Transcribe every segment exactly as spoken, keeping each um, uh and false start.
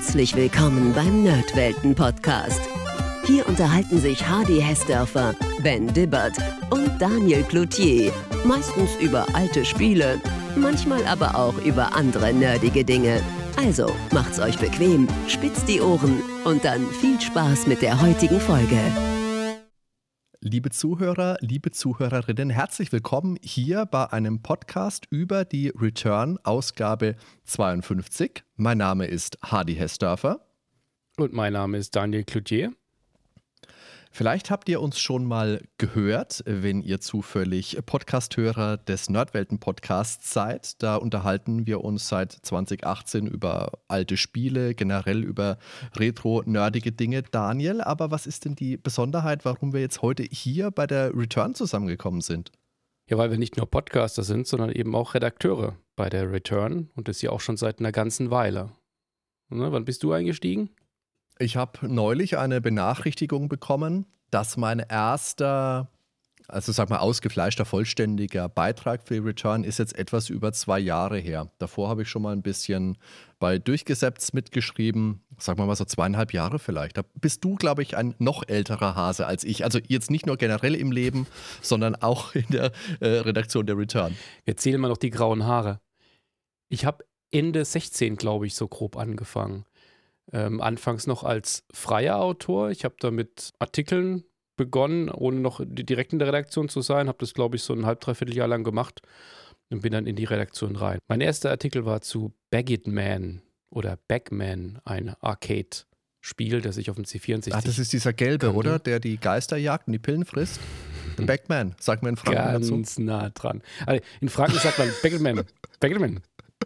Herzlich willkommen beim Nerdwelten-Podcast. Hier unterhalten sich Hardy Hessdörfer, Ben Dibbert und Daniel Cloutier. Meistens über alte Spiele, manchmal aber auch über andere nerdige Dinge. Also macht's euch bequem, spitzt die Ohren und dann viel Spaß mit der heutigen Folge. Liebe Zuhörer, liebe Zuhörerinnen, herzlich willkommen hier bei einem Podcast über die Return Ausgabe zweiundfünfzig. Mein Name ist Hardy Hessdörfer. Und mein Name ist Daniel Cloutier. Vielleicht habt ihr uns schon mal gehört, wenn ihr zufällig Podcasthörer des Nerdwelten-Podcasts seid. Da unterhalten wir uns seit zwanzig achtzehn über alte Spiele, generell über retro-nerdige Dinge. Daniel, aber was ist denn die Besonderheit, warum wir jetzt heute hier bei der Return zusammengekommen sind? Ja, weil wir nicht nur Podcaster sind, sondern eben auch Redakteure bei der Return und das ja auch schon seit einer ganzen Weile. Ne, wann bist du eingestiegen? Ich habe neulich eine Benachrichtigung bekommen, dass mein erster, also sag mal ausgefleischter, vollständiger Beitrag für Return ist jetzt etwas über zwei Jahre her. Davor habe ich schon mal ein bisschen bei Durchgesäppt mitgeschrieben, sagen wir mal so zweieinhalb Jahre vielleicht. Da bist du, glaube ich, ein noch älterer Hase als ich. Also jetzt nicht nur generell im Leben, sondern auch in der äh, Redaktion der Return. Jetzt zählen wir noch die grauen Haare. Ich habe Ende sechzehn, glaube ich, so grob angefangen. Ähm, anfangs noch als freier Autor. Ich habe da mit Artikeln begonnen, ohne noch direkt in der Redaktion zu sein. Habe das, glaube ich, so ein halb, dreiviertel Jahr lang gemacht und bin dann in die Redaktion rein. Mein erster Artikel war zu Bagged Man oder Backman, ein Arcade-Spiel, das ich auf dem C vierundsechzig... Ach, das ist dieser Gelbe, kannte. Oder? Der die Geister jagt und die Pillen frisst. The Backman, sagt man in Franken dazu. Ganz nah dran. Also in Franken sagt man Bagged Man. Bagged Man.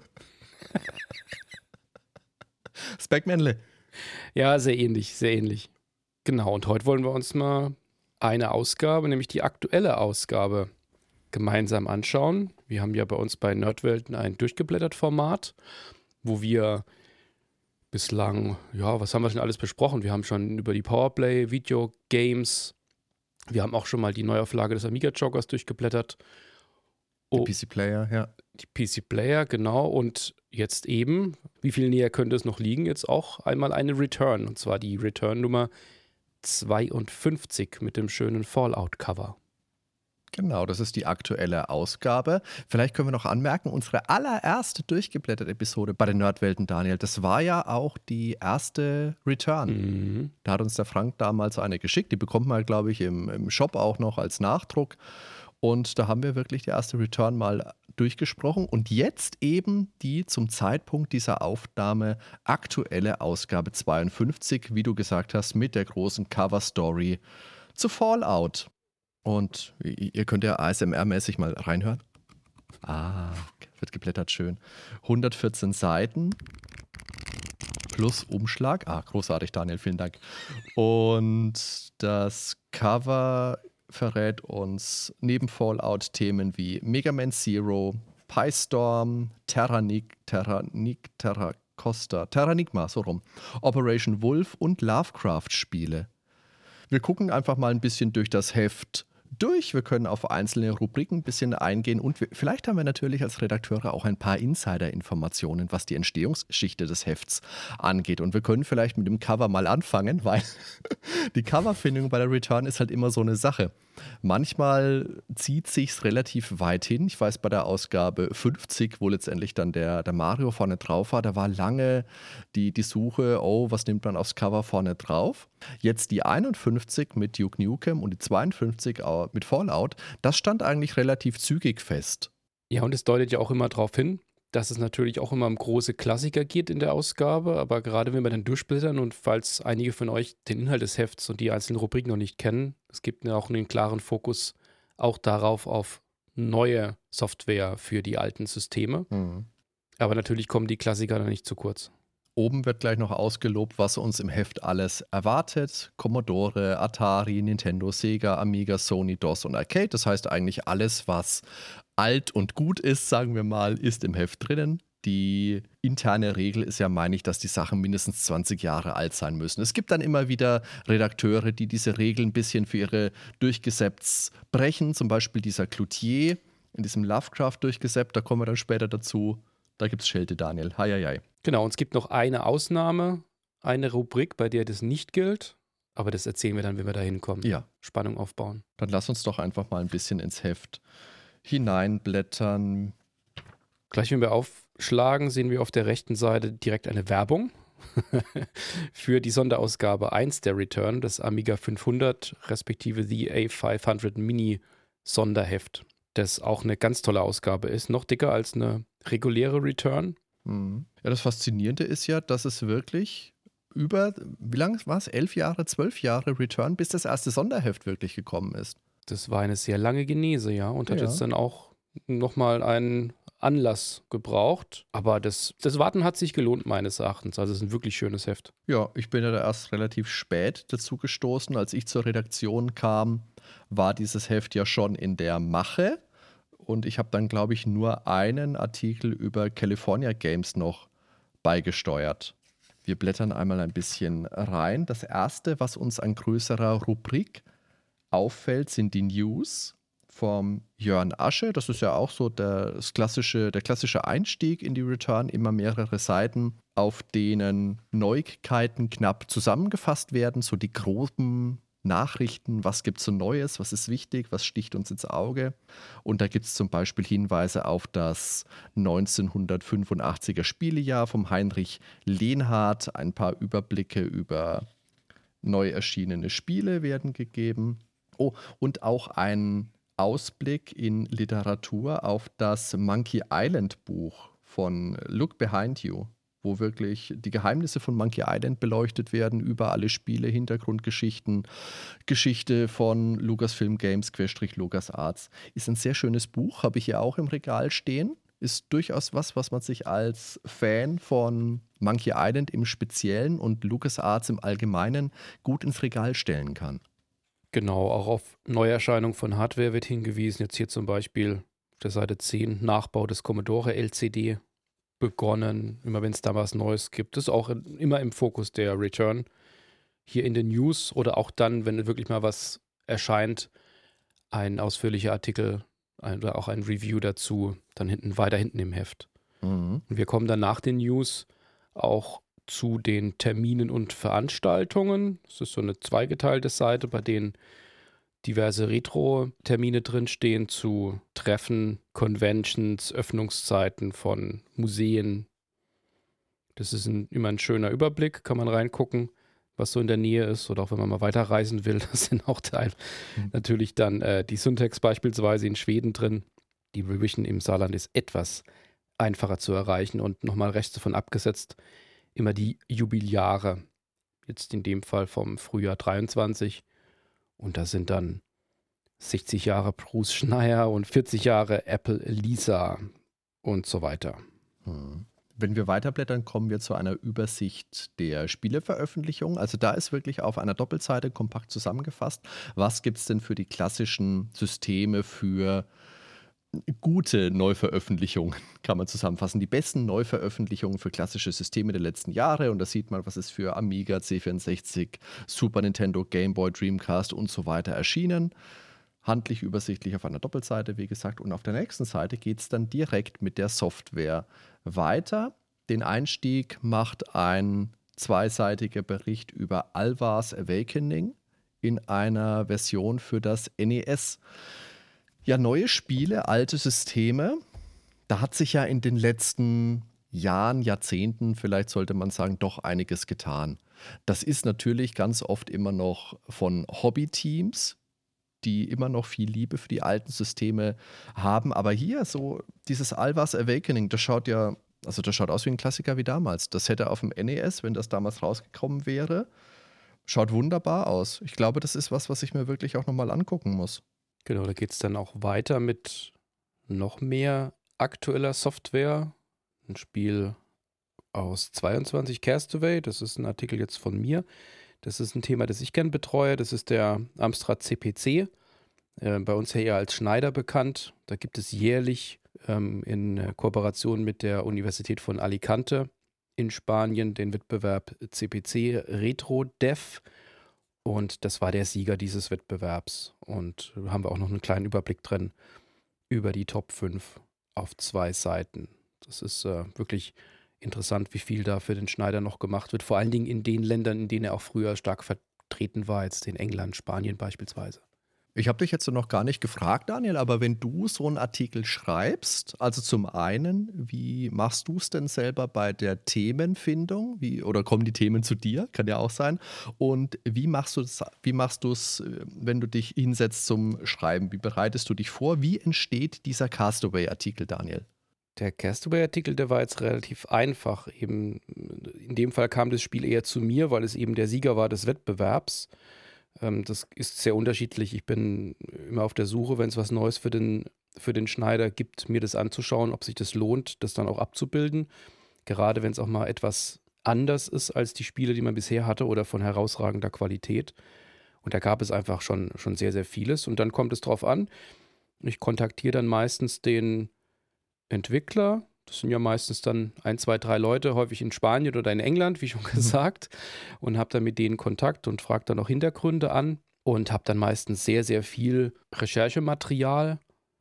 Das Backmanle. Ja, sehr ähnlich, sehr ähnlich. Genau, und heute wollen wir uns mal eine Ausgabe, nämlich die aktuelle Ausgabe, gemeinsam anschauen. Wir haben ja bei uns bei Nerdwelten ein Durchgeblättert-Format, wo wir bislang, ja, was haben wir schon alles besprochen? Wir haben schon über die Powerplay, Videogames, wir haben auch schon mal die Neuauflage des Amiga Jokers durchgeblättert. Die Oh, P C-Player, ja. die P C-Player, genau. Und jetzt eben, wie viel näher könnte es noch liegen, jetzt auch einmal eine Return. Und zwar die Return-Nummer zweiundfünfzig mit dem schönen Fallout-Cover. Genau, das ist die aktuelle Ausgabe. Vielleicht können wir noch anmerken, unsere allererste durchgeblätterte Episode bei den Nerdwelten, Daniel, das war ja auch die erste Return. Mhm. Da hat uns der Frank damals eine geschickt. Die bekommt man, glaube ich, im, im Shop auch noch als Nachdruck. Und da haben wir wirklich die erste Return mal durchgesprochen. Und jetzt eben die zum Zeitpunkt dieser Aufnahme aktuelle Ausgabe zweiundfünfzig, wie du gesagt hast, mit der großen Cover-Story zu Fallout. Und ihr könnt ja A S M R-mäßig mal reinhören. Ah, wird geblättert schön. hundertvierzehn Seiten plus Umschlag. Ah, großartig, Daniel, vielen Dank. Und das Cover verrät uns neben Fallout Themen wie Mega Man Zero, Pystorm, Terranik, Terranik, Terra Costa, Terranigma, so rum, Operation Wolf und Lovecraft-Spiele. Wir gucken einfach mal ein bisschen durch das Heft durch. Wir können auf einzelne Rubriken ein bisschen eingehen und wir, vielleicht haben wir natürlich als Redakteure auch ein paar Insider-Informationen, was die Entstehungsgeschichte des Hefts angeht. Und wir können vielleicht mit dem Cover mal anfangen, weil die Coverfindung bei der Return ist halt immer so eine Sache. Manchmal zieht sich's relativ weit hin. Ich weiß, bei der Ausgabe fünfzig, wo letztendlich dann der, der Mario vorne drauf war, da war lange die, die Suche, oh, was nimmt man aufs Cover vorne drauf? Jetzt die einundfünfzig mit Duke Nukem und die zweiundfünfzig mit Fallout, das stand eigentlich relativ zügig fest. Ja, und es deutet ja auch immer darauf hin, dass es natürlich auch immer um große Klassiker geht in der Ausgabe, aber gerade wenn wir dann durchblättern und falls einige von euch den Inhalt des Hefts und die einzelnen Rubriken noch nicht kennen, es gibt ja auch einen klaren Fokus auch darauf auf neue Software für die alten Systeme. Mhm. Aber natürlich kommen die Klassiker dann nicht zu kurz. Oben wird gleich noch ausgelobt, was uns im Heft alles erwartet. Commodore, Atari, Nintendo, Sega, Amiga, Sony, DOS und Arcade. Das heißt eigentlich alles, was alt und gut ist, sagen wir mal, ist im Heft drinnen. Die interne Regel ist ja, meine ich, dass die Sachen mindestens zwanzig Jahre alt sein müssen. Es gibt dann immer wieder Redakteure, die diese Regeln ein bisschen für ihre Durchgesäpps brechen. Zum Beispiel dieser Cloutier in diesem Lovecraft durchgesäppt. Da kommen wir dann später dazu. Da gibt es Schelte, Daniel. Hei, hei, hei. Genau, und es gibt noch eine Ausnahme eine Rubrik, bei der das nicht gilt, aber das erzählen wir dann, wenn wir da hinkommen. Ja. Spannung aufbauen. Dann lass uns doch einfach mal ein bisschen ins Heft hineinblättern. Gleich, wenn wir aufschlagen, sehen wir auf der rechten Seite direkt eine Werbung für die Sonderausgabe eins der Return, das Amiga fünfhundert respektive The A fünfhundert Mini Sonderheft, das auch eine ganz tolle Ausgabe ist, noch dicker als eine reguläre Return. Mhm. Ja, das Faszinierende ist ja, dass es wirklich über, wie lange war es? Elf Jahre, zwölf Jahre Return, bis das erste Sonderheft wirklich gekommen ist. Das war eine sehr lange Genese, ja, und hat Ja. jetzt dann auch nochmal einen Anlass gebraucht. Aber das, das Warten hat sich gelohnt, meines Erachtens. Also es ist ein wirklich schönes Heft. Ja, ich bin ja da erst relativ spät dazu gestoßen. Als ich zur Redaktion kam, war dieses Heft ja schon in der Mache. Und ich habe dann, glaube ich, nur einen Artikel über California Games noch beigesteuert. Wir blättern einmal ein bisschen rein. Das erste, was uns an größerer Rubrik auffällt, sind die News vom Jörn Asche. Das ist ja auch so das klassische, der klassische Einstieg in die Return. Immer mehrere Seiten, auf denen Neuigkeiten knapp zusammengefasst werden. So die groben Nachrichten, was gibt es so Neues, was ist wichtig, was sticht uns ins Auge. Und da gibt es zum Beispiel Hinweise auf das neunzehnhundertfünfundachtziger Spielejahr vom Heinrich Lehnhardt. Ein paar Überblicke über neu erschienene Spiele werden gegeben. Oh, und auch ein Ausblick in Literatur auf das Monkey Island Buch von Look Behind You, wo wirklich die Geheimnisse von Monkey Island beleuchtet werden, über alle Spiele, Hintergrundgeschichten, Geschichte von Lucasfilm Games, Querstrich LucasArts. Ist ein sehr schönes Buch, habe ich hier auch im Regal stehen. Ist durchaus was, was man sich als Fan von Monkey Island im Speziellen und LucasArts im Allgemeinen gut ins Regal stellen kann. Genau, auch auf Neuerscheinung von Hardware wird hingewiesen. Jetzt hier zum Beispiel auf der Seite zehn, Nachbau des Commodore L C D begonnen. Immer wenn es da was Neues gibt. Das ist auch in, immer im Fokus der Return. Hier in den News oder auch dann, wenn wirklich mal was erscheint, ein ausführlicher Artikel ein, oder auch ein Review dazu, dann hinten weiter hinten im Heft. Mhm. Und wir kommen dann nach den News auch zu den Terminen und Veranstaltungen. Das ist so eine zweigeteilte Seite, bei denen diverse Retro-Termine drinstehen zu Treffen, Conventions, Öffnungszeiten von Museen. Das ist ein, immer ein schöner Überblick, kann man reingucken, was so in der Nähe ist. Oder auch wenn man mal weiterreisen will, das sind auch Teil. Mhm. Natürlich dann äh, die Syntax beispielsweise in Schweden drin. Die Revision im Saarland ist etwas einfacher zu erreichen und nochmal rechts davon abgesetzt. Immer die Jubiläare, jetzt in dem Fall vom Frühjahr dreiundzwanzig. Und da sind dann sechzig Jahre Bruce Schneier und vierzig Jahre Apple Lisa und so weiter. Hm. Wenn wir weiterblättern, kommen wir zu einer Übersicht der Spieleveröffentlichung. Also da ist wirklich auf einer Doppelseite kompakt zusammengefasst, was gibt es denn für die klassischen Systeme für gute Neuveröffentlichungen, kann man zusammenfassen. Die besten Neuveröffentlichungen für klassische Systeme der letzten Jahre. Und da sieht man, was ist für Amiga, C vierundsechzig, Super Nintendo, Game Boy, Dreamcast und so weiter erschienen. Handlich übersichtlich auf einer Doppelseite, wie gesagt. Und auf der nächsten Seite geht es dann direkt mit der Software weiter. Den Einstieg macht ein zweiseitiger Bericht über Alvar's Awakening in einer Version für das N E S. Ja, neue Spiele, alte Systeme, da hat sich ja in den letzten Jahren, Jahrzehnten, vielleicht sollte man sagen, doch einiges getan. Das ist natürlich ganz oft immer noch von Hobbyteams, die immer noch viel Liebe für die alten Systeme haben. Aber hier so dieses Alvar's Awakening, das schaut ja, also das schaut aus wie ein Klassiker wie damals. Das hätte auf dem N E S, wenn das damals rausgekommen wäre, schaut wunderbar aus. Ich glaube, das ist was, was ich mir wirklich auch nochmal angucken muss. Genau, da geht es dann auch weiter mit noch mehr aktueller Software. Ein Spiel aus zweiundzwanzig, Castaway, das ist ein Artikel jetzt von mir. Das ist ein Thema, das ich gern betreue. Das ist der Amstrad C P C, äh, bei uns ja eher als Schneider bekannt. Da gibt es jährlich ähm, in äh, Kooperation mit der Universität von Alicante in Spanien den Wettbewerb C P C Retro Dev. Und das war der Sieger dieses Wettbewerbs. Und da haben wir auch noch einen kleinen Überblick drin über die Top fünf auf zwei Seiten. Das ist äh, wirklich interessant, wie viel da für den Schneider noch gemacht wird. Vor allen Dingen in den Ländern, in denen er auch früher stark vertreten war, jetzt in England, Spanien beispielsweise. Ich habe dich jetzt noch gar nicht gefragt, Daniel, aber wenn du so einen Artikel schreibst, also zum einen, wie machst du es denn selber bei der Themenfindung? Wie, oder kommen die Themen zu dir? Kann ja auch sein. Und wie machst du es, wie machst du es, wenn du dich hinsetzt zum Schreiben? Wie bereitest du dich vor? Wie entsteht dieser Castaway-Artikel, Daniel? Der Castaway-Artikel, der war jetzt relativ einfach. Eben in dem Fall kam das Spiel eher zu mir, weil es eben der Sieger war des Wettbewerbs. Ähm, das ist sehr unterschiedlich. Ich bin immer auf der Suche, wenn es was Neues für den, für den Schneider gibt, mir das anzuschauen, ob sich das lohnt, das dann auch abzubilden. Gerade wenn es auch mal etwas anders ist als die Spiele, die man bisher hatte oder von herausragender Qualität. Und da gab es einfach schon, schon sehr, sehr vieles. Und dann kommt es drauf an. Ich kontaktiere dann meistens den Entwickler. Das sind ja meistens dann ein, zwei, drei Leute, häufig in Spanien oder in England, wie schon gesagt, und habe dann mit denen Kontakt und frage dann auch Hintergründe an und habe dann meistens sehr, sehr viel Recherchematerial,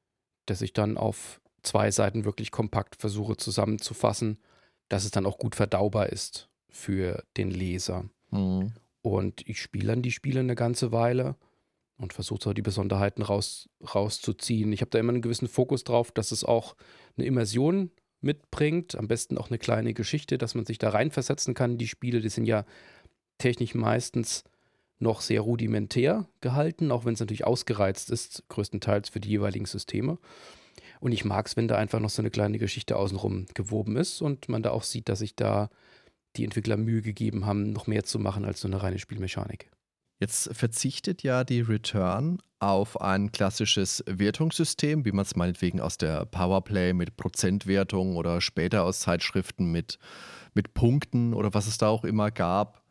das ich dann auf zwei Seiten wirklich kompakt versuche zusammenzufassen, dass es dann auch gut verdaubar ist für den Leser. Mhm. Und ich spiele dann die Spiele eine ganze Weile und versuche so die Besonderheiten raus, rauszuziehen. Ich habe da immer einen gewissen Fokus drauf, dass es auch eine Immersion mitbringt, am besten auch eine kleine Geschichte, dass man sich da reinversetzen kann. Die Spiele, die sind ja technisch meistens noch sehr rudimentär gehalten, auch wenn es natürlich ausgereizt ist, größtenteils für die jeweiligen Systeme. Und ich mag es, wenn da einfach noch so eine kleine Geschichte außenrum gewoben ist und man da auch sieht, dass sich da die Entwickler Mühe gegeben haben, noch mehr zu machen als so eine reine Spielmechanik. Jetzt verzichtet ja die Return auf ein klassisches Wertungssystem, wie man es meinetwegen aus der Powerplay mit Prozentwertung oder später aus Zeitschriften mit, mit Punkten oder was es da auch immer gab.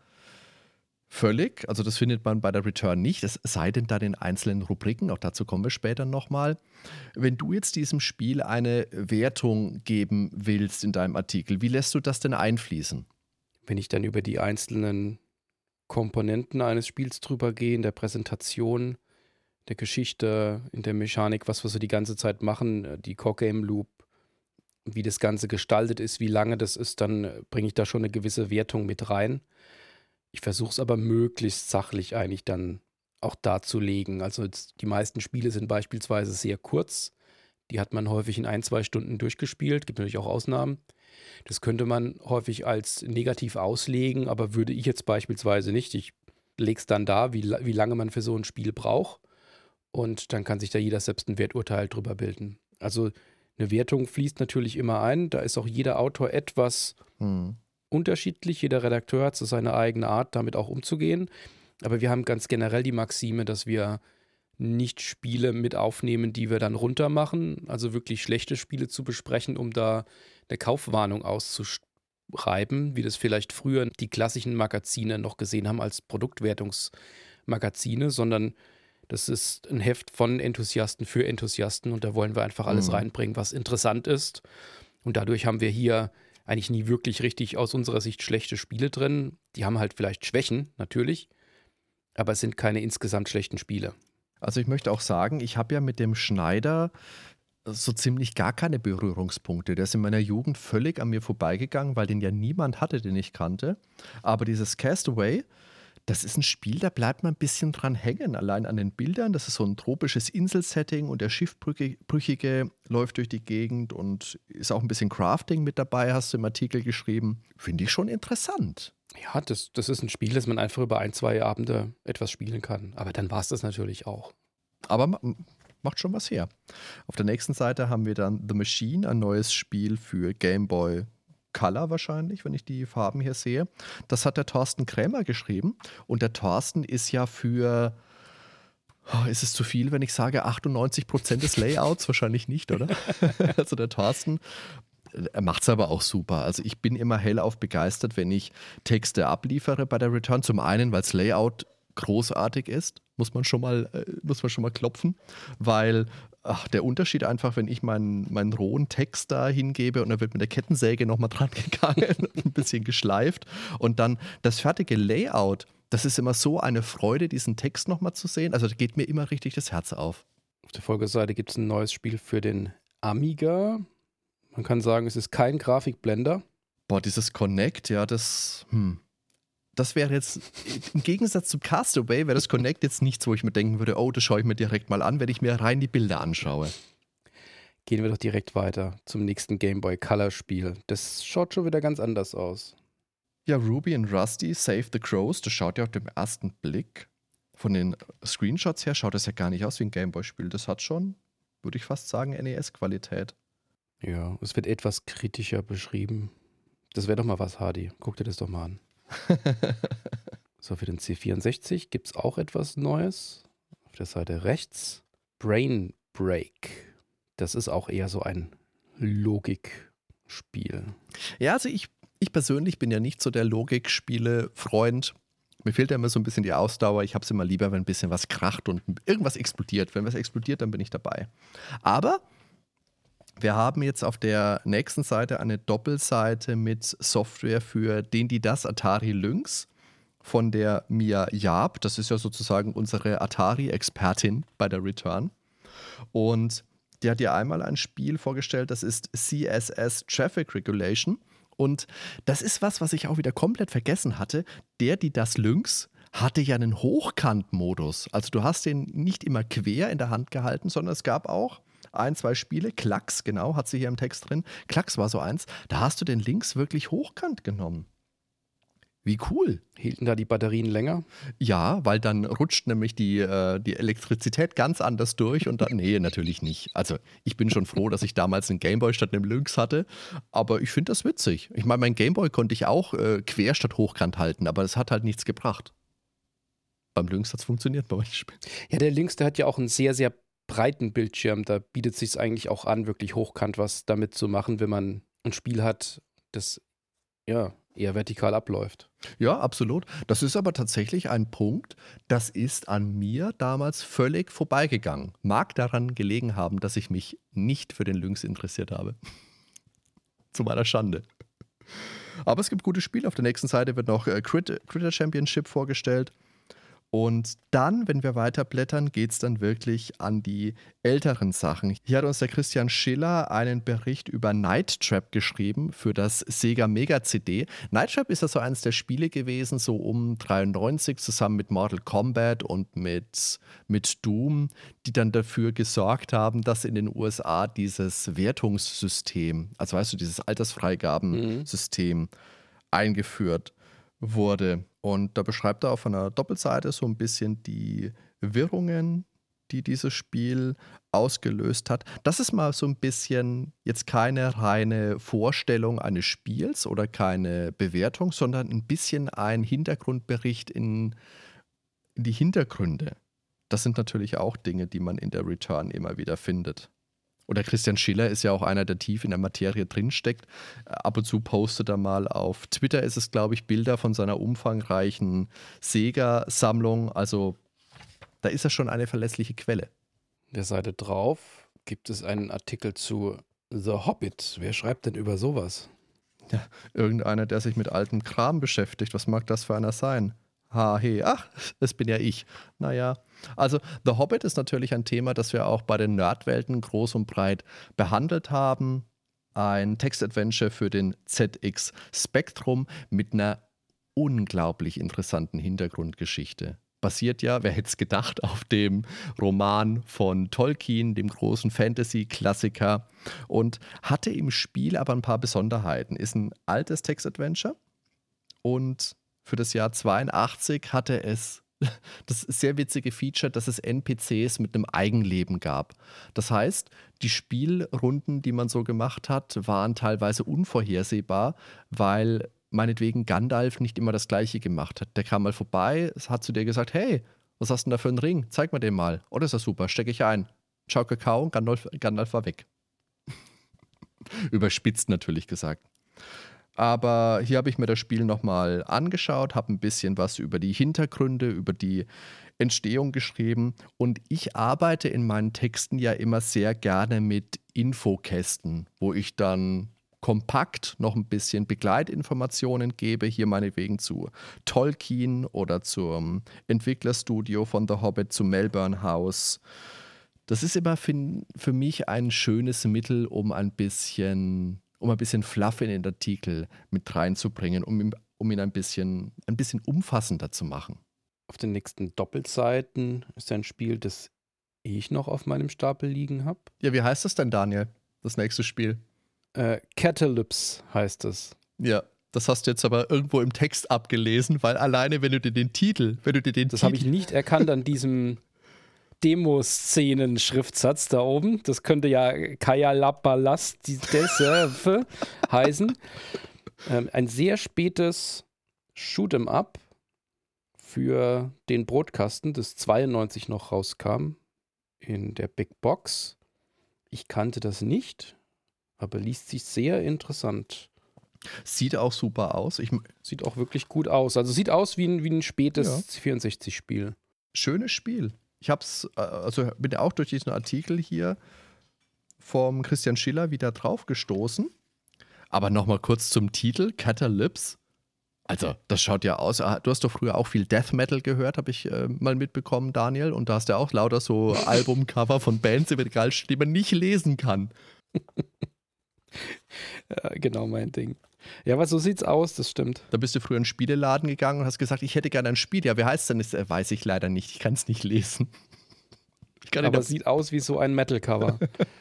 Völlig, also das findet man bei der Return nicht, es sei denn dann in einzelnen Rubriken, auch dazu kommen wir später nochmal. Wenn du jetzt diesem Spiel eine Wertung geben willst in deinem Artikel, wie lässt du das denn einfließen? Wenn ich dann über die einzelnen Komponenten eines Spiels drüber gehe, in der Präsentation, der Geschichte, in der Mechanik, was wir so die ganze Zeit machen, die Core Game Loop, wie das Ganze gestaltet ist, wie lange das ist, dann bringe ich da schon eine gewisse Wertung mit rein. Ich versuche es aber möglichst sachlich eigentlich dann auch darzulegen. Also jetzt, die meisten Spiele sind beispielsweise sehr kurz. Die hat man häufig in ein, zwei Stunden durchgespielt. Gibt natürlich auch Ausnahmen. Das könnte man häufig als negativ auslegen, aber würde ich jetzt beispielsweise nicht. Ich lege es dann da, wie, wie lange man für so ein Spiel braucht. Und dann kann sich da jeder selbst ein Werturteil drüber bilden. Also eine Wertung fließt natürlich immer ein. Da ist auch jeder Autor etwas hm. unterschiedlich. Jeder Redakteur hat so seine eigene Art, damit auch umzugehen. Aber wir haben ganz generell die Maxime, dass wir nicht Spiele mit aufnehmen, die wir dann runter machen. Also wirklich schlechte Spiele zu besprechen, um da eine Kaufwarnung auszuschreiben, wie das vielleicht früher die klassischen Magazine noch gesehen haben als Produktwertungsmagazine, sondern das ist ein Heft von Enthusiasten für Enthusiasten und da wollen wir einfach alles mhm. reinbringen, was interessant ist. Und dadurch haben wir hier eigentlich nie wirklich richtig aus unserer Sicht schlechte Spiele drin. Die haben halt vielleicht Schwächen, natürlich, aber es sind keine insgesamt schlechten Spiele. Also ich möchte auch sagen, ich habe ja mit dem Schneider so ziemlich gar keine Berührungspunkte. Der ist in meiner Jugend völlig an mir vorbeigegangen, weil den ja niemand hatte, den ich kannte. Aber dieses Castaway, das ist ein Spiel, da bleibt man ein bisschen dran hängen, allein an den Bildern. Das ist so ein tropisches Inselsetting und der Schiffbrüchige läuft durch die Gegend und ist auch ein bisschen Crafting mit dabei, hast du im Artikel geschrieben. Finde ich schon interessant. Ja, das, das ist ein Spiel, das man einfach über ein, zwei Abende etwas spielen kann. Aber dann war es das natürlich auch. Aber ma- macht schon was her. Auf der nächsten Seite haben wir dann The Machine, ein neues Spiel für Game Boy Color wahrscheinlich, wenn ich die Farben hier sehe. Das hat der Thorsten Krämer geschrieben. Und der Thorsten ist ja für, oh, ist es zu viel, wenn ich sage achtundneunzig Prozent des Layouts? Wahrscheinlich nicht, oder? Also der Thorsten, er macht es aber auch super. Also ich bin immer hellauf begeistert, wenn ich Texte abliefere bei der Return. Zum einen, weil das Layout großartig ist, muss man schon mal, äh, muss man schon mal klopfen, weil ach, der Unterschied einfach, wenn ich meinen, meinen rohen Text da hingebe und dann wird mit der Kettensäge nochmal dran gegangen und ein bisschen geschleift und dann das fertige Layout, das ist immer so eine Freude, diesen Text nochmal zu sehen. Also da geht mir immer richtig das Herz auf. Auf der Folgeseite gibt es ein neues Spiel für den Amiga. Man kann sagen, es ist kein Grafikblender. Boah, dieses Connect, ja, das, hm. Das wäre jetzt, im Gegensatz zu Castaway, wäre das Connect jetzt nichts, wo ich mir denken würde, oh, das schaue ich mir direkt mal an, wenn ich mir rein die Bilder anschaue. Gehen wir doch direkt weiter zum nächsten Game Boy Color Spiel. Das schaut schon wieder ganz anders aus. Ja, Ruby und Rusty, Save the Crows, das schaut ja auf den ersten Blick. Von den Screenshots her schaut das ja gar nicht aus wie ein Game Boy Spiel. Das hat schon, würde ich fast sagen, N E S-Qualität. Ja, es wird etwas kritischer beschrieben. Das wäre doch mal was, Hardy. Guck dir das doch mal an. So, für den C vierundsechzig gibt es auch etwas Neues. Auf der Seite rechts. Brain Break. Das ist auch eher so ein Logikspiel. Ja, also ich, ich persönlich bin ja nicht so der Logikspiele-Freund. Mir fehlt ja immer so ein bisschen die Ausdauer. Ich habe es immer lieber, wenn ein bisschen was kracht und irgendwas explodiert. Wenn was explodiert, dann bin ich dabei. Aber wir haben jetzt auf der nächsten Seite eine Doppelseite mit Software für den, die das Atari Lynx von der Mia Jaab. Das ist ja sozusagen unsere Atari-Expertin bei der Return. Und die hat dir einmal ein Spiel vorgestellt, das ist C S S Traffic Regulation. Und das ist was, was ich auch wieder komplett vergessen hatte. Der, die das Lynx, hatte ja einen Hochkant-Modus. Also du hast den nicht immer quer in der Hand gehalten, sondern es gab auch ein, zwei Spiele, Klacks, genau, hat sie hier im Text drin. Klacks war so eins, da hast du den links wirklich hochkant genommen. Wie cool. Hielten da die Batterien länger? Ja, weil dann rutscht nämlich die, äh, die Elektrizität ganz anders durch und dann, nee, natürlich nicht. Also ich bin schon froh, dass ich damals einen Gameboy statt einem Lynx hatte, aber ich finde das witzig. Ich meine, mein Gameboy konnte ich auch äh, quer statt hochkant halten, aber das hat halt nichts gebracht. Beim Lynx hat es funktioniert bei manchen Spielen. Ja, der Lynx, der hat ja auch einen sehr, sehr breiten Bildschirm. Da bietet es sich eigentlich auch an, wirklich hochkant was damit zu machen, wenn man ein Spiel hat, das ja eher vertikal abläuft. Ja, absolut. Das ist aber tatsächlich ein Punkt, das ist an mir damals völlig vorbeigegangen. Mag daran gelegen haben, dass ich mich nicht für den Lynx interessiert habe. Zu meiner Schande. Aber es gibt gute Spiele. Auf der nächsten Seite wird noch äh, Crit- Critter Championship vorgestellt. Und dann, wenn wir weiterblättern, geht es dann wirklich an die älteren Sachen. Hier hat uns der Christian Schiller einen Bericht über Night Trap geschrieben für das Sega Mega C D. Night Trap ist ja so eines der Spiele gewesen, so um dreiundneunzig, zusammen mit Mortal Kombat und mit, mit Doom, die dann dafür gesorgt haben, dass in den U S A dieses Wertungssystem, also weißt du, dieses Altersfreigabensystem mhm. eingeführt wurde. Und da beschreibt er auf einer Doppelseite so ein bisschen die Wirrungen, die dieses Spiel ausgelöst hat. Das ist mal so ein bisschen jetzt keine reine Vorstellung eines Spiels oder keine Bewertung, sondern ein bisschen ein Hintergrundbericht in, in die Hintergründe. Das sind natürlich auch Dinge, die man in der Return immer wieder findet. Oder Christian Schiller ist ja auch einer, der tief in der Materie drinsteckt. Ab und zu postet er mal auf Twitter, ist es, glaube ich, Bilder von seiner umfangreichen Sega-Sammlung. Also da ist er schon eine verlässliche Quelle. Der Seite drauf gibt es einen Artikel zu The Hobbit. Wer schreibt denn über sowas? Ja, irgendeiner, der sich mit altem Kram beschäftigt. Was mag das für einer sein? Ha, he, ach, das bin ja ich. Naja, also The Hobbit ist natürlich ein Thema, das wir auch bei den Nerdwelten groß und breit behandelt haben. Ein Text-Adventure für den Z X Spectrum mit einer unglaublich interessanten Hintergrundgeschichte. Basiert ja, wer hätte es gedacht, auf dem Roman von Tolkien, dem großen Fantasy-Klassiker, und hatte im Spiel aber ein paar Besonderheiten. Ist ein altes Text-Adventure und für das Jahr zweiundachtzig hatte es das sehr witzige Feature, dass es N P Cs mit einem Eigenleben gab. Das heißt, die Spielrunden, die man so gemacht hat, waren teilweise unvorhersehbar, weil meinetwegen Gandalf nicht immer das Gleiche gemacht hat. Der kam mal vorbei, hat zu dir gesagt, hey, was hast du denn da für einen Ring? Zeig mir den mal. Oh, das ist ja super, stecke ich ein. Ciao, Kakao, Gandalf, Gandalf war weg. Überspitzt natürlich gesagt. Aber hier habe ich mir das Spiel nochmal angeschaut, habe ein bisschen was über die Hintergründe, über die Entstehung geschrieben. Und ich arbeite in meinen Texten ja immer sehr gerne mit Infokästen, wo ich dann kompakt noch ein bisschen Begleitinformationen gebe, hier meinetwegen zu Tolkien oder zum Entwicklerstudio von The Hobbit, zu Melbourne House. Das ist immer für, für mich ein schönes Mittel, um ein bisschen um ein bisschen Fluff in den Artikel mit reinzubringen, um ihn, um ihn ein bisschen, ein bisschen umfassender zu machen. Auf den nächsten Doppelseiten ist ein Spiel, das ich noch auf meinem Stapel liegen habe. Ja, wie heißt das denn, Daniel, das nächste Spiel? Äh, Catalypse heißt es. Ja, das hast du jetzt aber irgendwo im Text abgelesen, weil alleine, wenn du dir den Titel, wenn du dir den Das Titel... habe ich nicht erkannt an diesem Demoszenen-Schriftsatz da oben. Das könnte ja Kaya Lapalas Deserve heißen. Ähm, ein sehr spätes Shoot'em Up für den Brotkasten, das zweiundneunzig noch rauskam in der Big Box. Ich kannte das nicht, aber liest sich sehr interessant. Sieht auch super aus. Ich, Sieht auch wirklich gut aus. Also sieht aus wie ein, wie ein spätes Ja. vierundsechzig-Spiel. Schönes Spiel. Ich hab's, äh, also bin auch durch diesen Artikel hier vom Christian Schiller wieder drauf gestoßen. Aber nochmal kurz zum Titel, Catalypse. Also, das schaut ja aus. ah, Du hast doch früher auch viel Death Metal gehört, habe ich äh, mal mitbekommen, Daniel. Und da hast du auch lauter so Albumcover von Bands über die Galsch, die man nicht lesen kann. Ja, genau mein Ding. Ja, aber so sieht's aus, das stimmt. Da bist du früher in einen Spieleladen gegangen und hast gesagt, ich hätte gerne ein Spiel. Ja, wie heißt es denn? Das äh, weiß ich leider nicht. Ich kann es nicht lesen. Ich kann Aber nicht es sieht aus wie so ein Metal-Cover.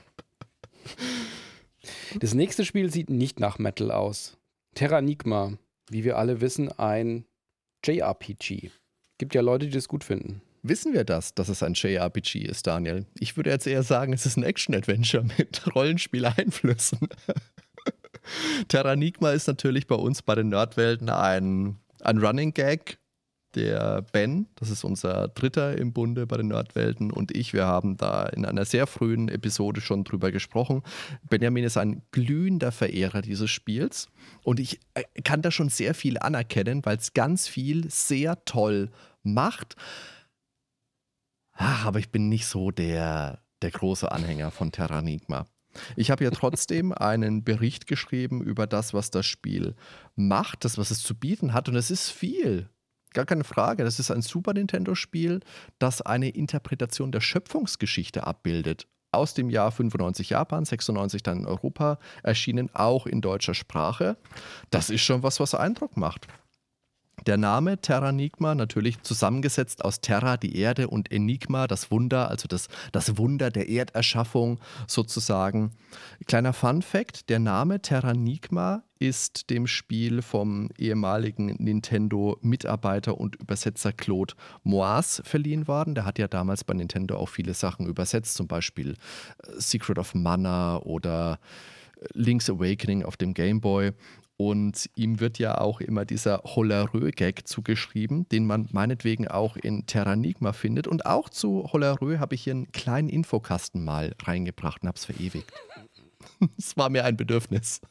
Das nächste Spiel sieht nicht nach Metal aus. Terranigma, wie wir alle wissen, ein J R P G. Gibt ja Leute, die das gut finden. Wissen wir das, dass es ein J R P G ist, Daniel? Ich würde jetzt eher sagen, es ist ein Action-Adventure mit Rollenspieleinflüssen. Terranigma ist natürlich bei uns bei den Nerdwelten ein, ein Running Gag. Der Ben, das ist unser Dritter im Bunde bei den Nerdwelten, und ich, wir haben da in einer sehr frühen Episode schon drüber gesprochen. Benjamin ist ein glühender Verehrer dieses Spiels und ich kann da schon sehr viel anerkennen, weil es ganz viel sehr toll macht. Ach, aber ich bin nicht so der, der große Anhänger von Terranigma. Ich habe ja trotzdem einen Bericht geschrieben über das, was das Spiel macht, das, was es zu bieten hat, und es ist viel. Gar keine Frage. Das ist ein Super Nintendo-Spiel, das eine Interpretation der Schöpfungsgeschichte abbildet. Aus dem Jahr fünfundneunzig Japan, sechsundneunzig dann in Europa, erschienen auch in deutscher Sprache. Das ist schon was, was Eindruck macht. Der Name Terranigma, natürlich zusammengesetzt aus Terra, die Erde, und Enigma, das Wunder, also das, das Wunder der Erderschaffung sozusagen. Kleiner Fun-Fact, der Name Terranigma ist dem Spiel vom ehemaligen Nintendo-Mitarbeiter und Übersetzer Claude Moise verliehen worden. Der hat ja damals bei Nintendo auch viele Sachen übersetzt, zum Beispiel Secret of Mana oder Link's Awakening auf dem Game Boy. Und ihm wird ja auch immer dieser Hollerö-Gag zugeschrieben, den man meinetwegen auch in Terranigma findet. Und auch zu Hollerö habe ich hier einen kleinen Infokasten mal reingebracht und habe es verewigt. Es war mir ein Bedürfnis.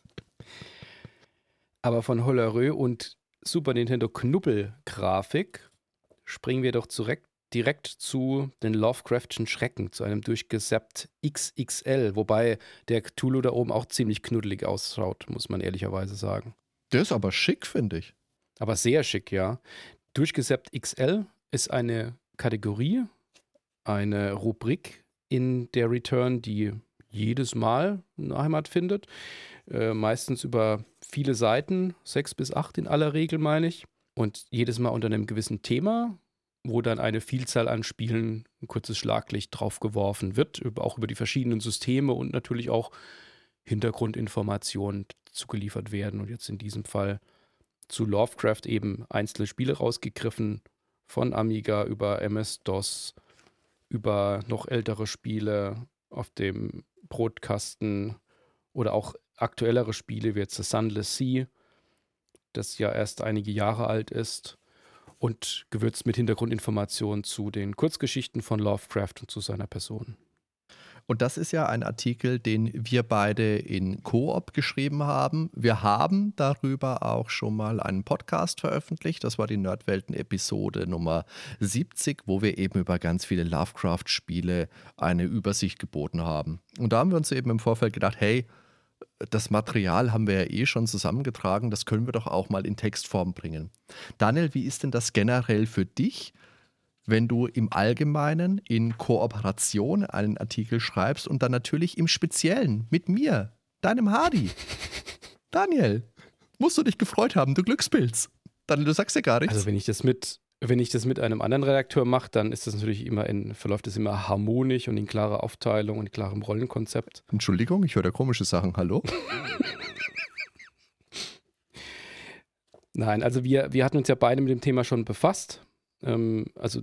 Aber von Hollerö und Super Nintendo Knubbel-Grafik springen wir doch direkt, direkt zu den Lovecraftschen Schrecken, zu einem durchgesappt X X L, wobei der Cthulhu da oben auch ziemlich knuddelig ausschaut, muss man ehrlicherweise sagen. Der ist aber schick, finde ich. Aber sehr schick, ja. Durchgesappt X L ist eine Kategorie, eine Rubrik in der Return, die jedes Mal eine Heimat findet. Äh, meistens über viele Seiten, sechs bis acht in aller Regel, meine ich. Und jedes Mal unter einem gewissen Thema, wo dann eine Vielzahl an Spielen ein kurzes Schlaglicht drauf geworfen wird, über, auch über die verschiedenen Systeme und natürlich auch Hintergrundinformationen zugeliefert werden. Und jetzt in diesem Fall zu Lovecraft eben einzelne Spiele rausgegriffen, von Amiga über M S-DOS, über noch ältere Spiele auf dem Brotkasten oder auch aktuellere Spiele wie jetzt The Sunless Sea, das ja erst einige Jahre alt ist, und gewürzt mit Hintergrundinformationen zu den Kurzgeschichten von Lovecraft und zu seiner Person. Und das ist ja ein Artikel, den wir beide in Koop geschrieben haben. Wir haben darüber auch schon mal einen Podcast veröffentlicht. Das war die Nerdwelten-Episode Nummer siebzig, wo wir eben über ganz viele Lovecraft-Spiele eine Übersicht geboten haben. Und da haben wir uns eben im Vorfeld gedacht, hey, das Material haben wir ja eh schon zusammengetragen, das können wir doch auch mal in Textform bringen. Daniel, wie ist denn das generell für dich, wenn du im Allgemeinen in Kooperation einen Artikel schreibst und dann natürlich im Speziellen mit mir deinem Hardy. Daniel, musst du dich gefreut haben, du Glückspilz. Daniel, du sagst ja gar nichts. Also wenn ich das mit, wenn ich das mit einem anderen Redakteur mache, dann ist das natürlich immer in, verläuft das immer harmonisch und in klarer Aufteilung und in klarem Rollenkonzept. Entschuldigung, ich höre da komische Sachen. Hallo? Nein, also wir, wir hatten uns ja beide mit dem Thema schon befasst. Ähm, also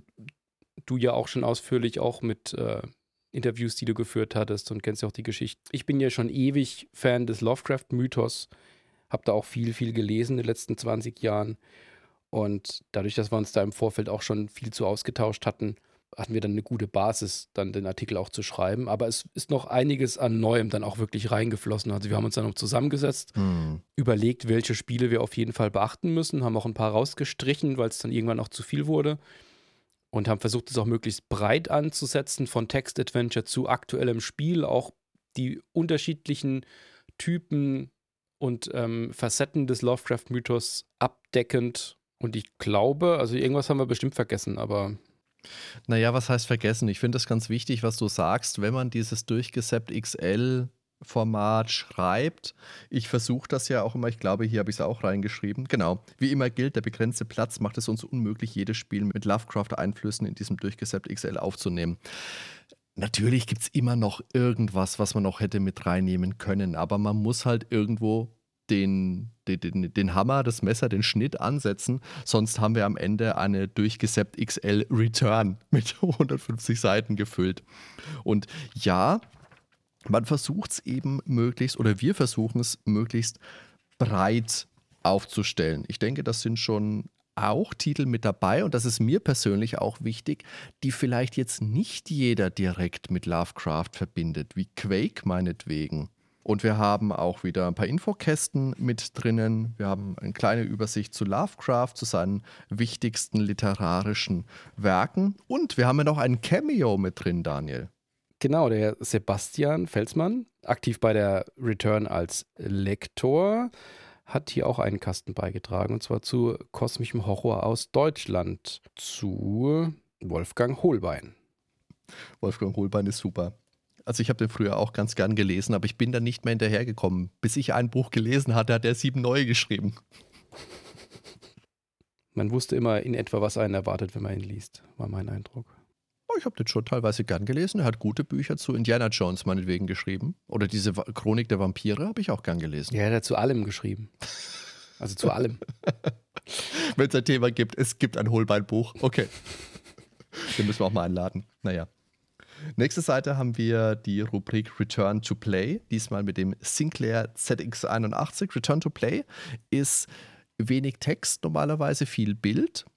du ja auch schon ausführlich, auch mit äh, Interviews, die du geführt hattest und kennst ja auch die Geschichte. Ich bin ja schon ewig Fan des Lovecraft-Mythos, habe da auch viel, viel gelesen in den letzten zwanzig Jahren. Und dadurch, dass wir uns da im Vorfeld auch schon viel zu ausgetauscht hatten, hatten wir dann eine gute Basis, dann den Artikel auch zu schreiben. Aber es ist noch einiges an Neuem dann auch wirklich reingeflossen. Also wir haben uns dann noch zusammengesetzt, hm. überlegt, welche Spiele wir auf jeden Fall beachten müssen, haben auch ein paar rausgestrichen, weil es dann irgendwann auch zu viel wurde. Und haben versucht, es auch möglichst breit anzusetzen, von Text-Adventure zu aktuellem Spiel, auch die unterschiedlichen Typen und ähm, Facetten des Lovecraft-Mythos abdeckend. Und ich glaube, also irgendwas haben wir bestimmt vergessen, aber... Naja, was heißt vergessen? Ich finde das ganz wichtig, was du sagst, wenn man dieses durchgesappt X L-Format schreibt. Ich versuche das ja auch immer, ich glaube, hier habe ich es auch reingeschrieben. Genau, wie immer gilt, der begrenzte Platz macht es uns unmöglich, jedes Spiel mit Lovecraft-Einflüssen in diesem durchgesappt X L aufzunehmen. Natürlich gibt es immer noch irgendwas, was man noch hätte mit reinnehmen können, aber man muss halt irgendwo den, den, den, den Hammer, das Messer, den Schnitt ansetzen, sonst haben wir am Ende eine durchgesappt X L Return mit hundertfünfzig Seiten gefüllt. Und ja, man versucht es eben möglichst, oder wir versuchen es möglichst breit aufzustellen. Ich denke, das sind schon auch Titel mit dabei, und das ist mir persönlich auch wichtig, die vielleicht jetzt nicht jeder direkt mit Lovecraft verbindet, wie Quake meinetwegen. Und wir haben auch wieder ein paar Infokästen mit drinnen. Wir haben eine kleine Übersicht zu Lovecraft, zu seinen wichtigsten literarischen Werken. Und wir haben ja noch ein Cameo mit drin, Daniel. Genau, der Sebastian Felsmann, aktiv bei der Return als Lektor, hat hier auch einen Kasten beigetragen. Und zwar zu kosmischem Horror aus Deutschland, zu Wolfgang Hohlbein. Wolfgang Hohlbein ist super. Also ich habe den früher auch ganz gern gelesen, aber ich bin dann nicht mehr hinterhergekommen. Bis ich ein Buch gelesen hatte, hat er sieben neue geschrieben. Man wusste immer in etwa, was einen erwartet, wenn man ihn liest, war mein Eindruck. Oh, ich habe den schon teilweise gern gelesen. Er hat gute Bücher zu Indiana Jones meinetwegen geschrieben. Oder diese Chronik der Vampire habe ich auch gern gelesen. Ja, er hat zu allem geschrieben. Also zu allem. Wenn es ein Thema gibt, es gibt ein Hohlbein-Buch. Okay. Den müssen wir auch mal einladen. Naja. Nächste Seite haben wir die Rubrik Return to Play, diesmal mit dem Sinclair Z X einundachtzig. Return to Play ist wenig Text, normalerweise viel Bild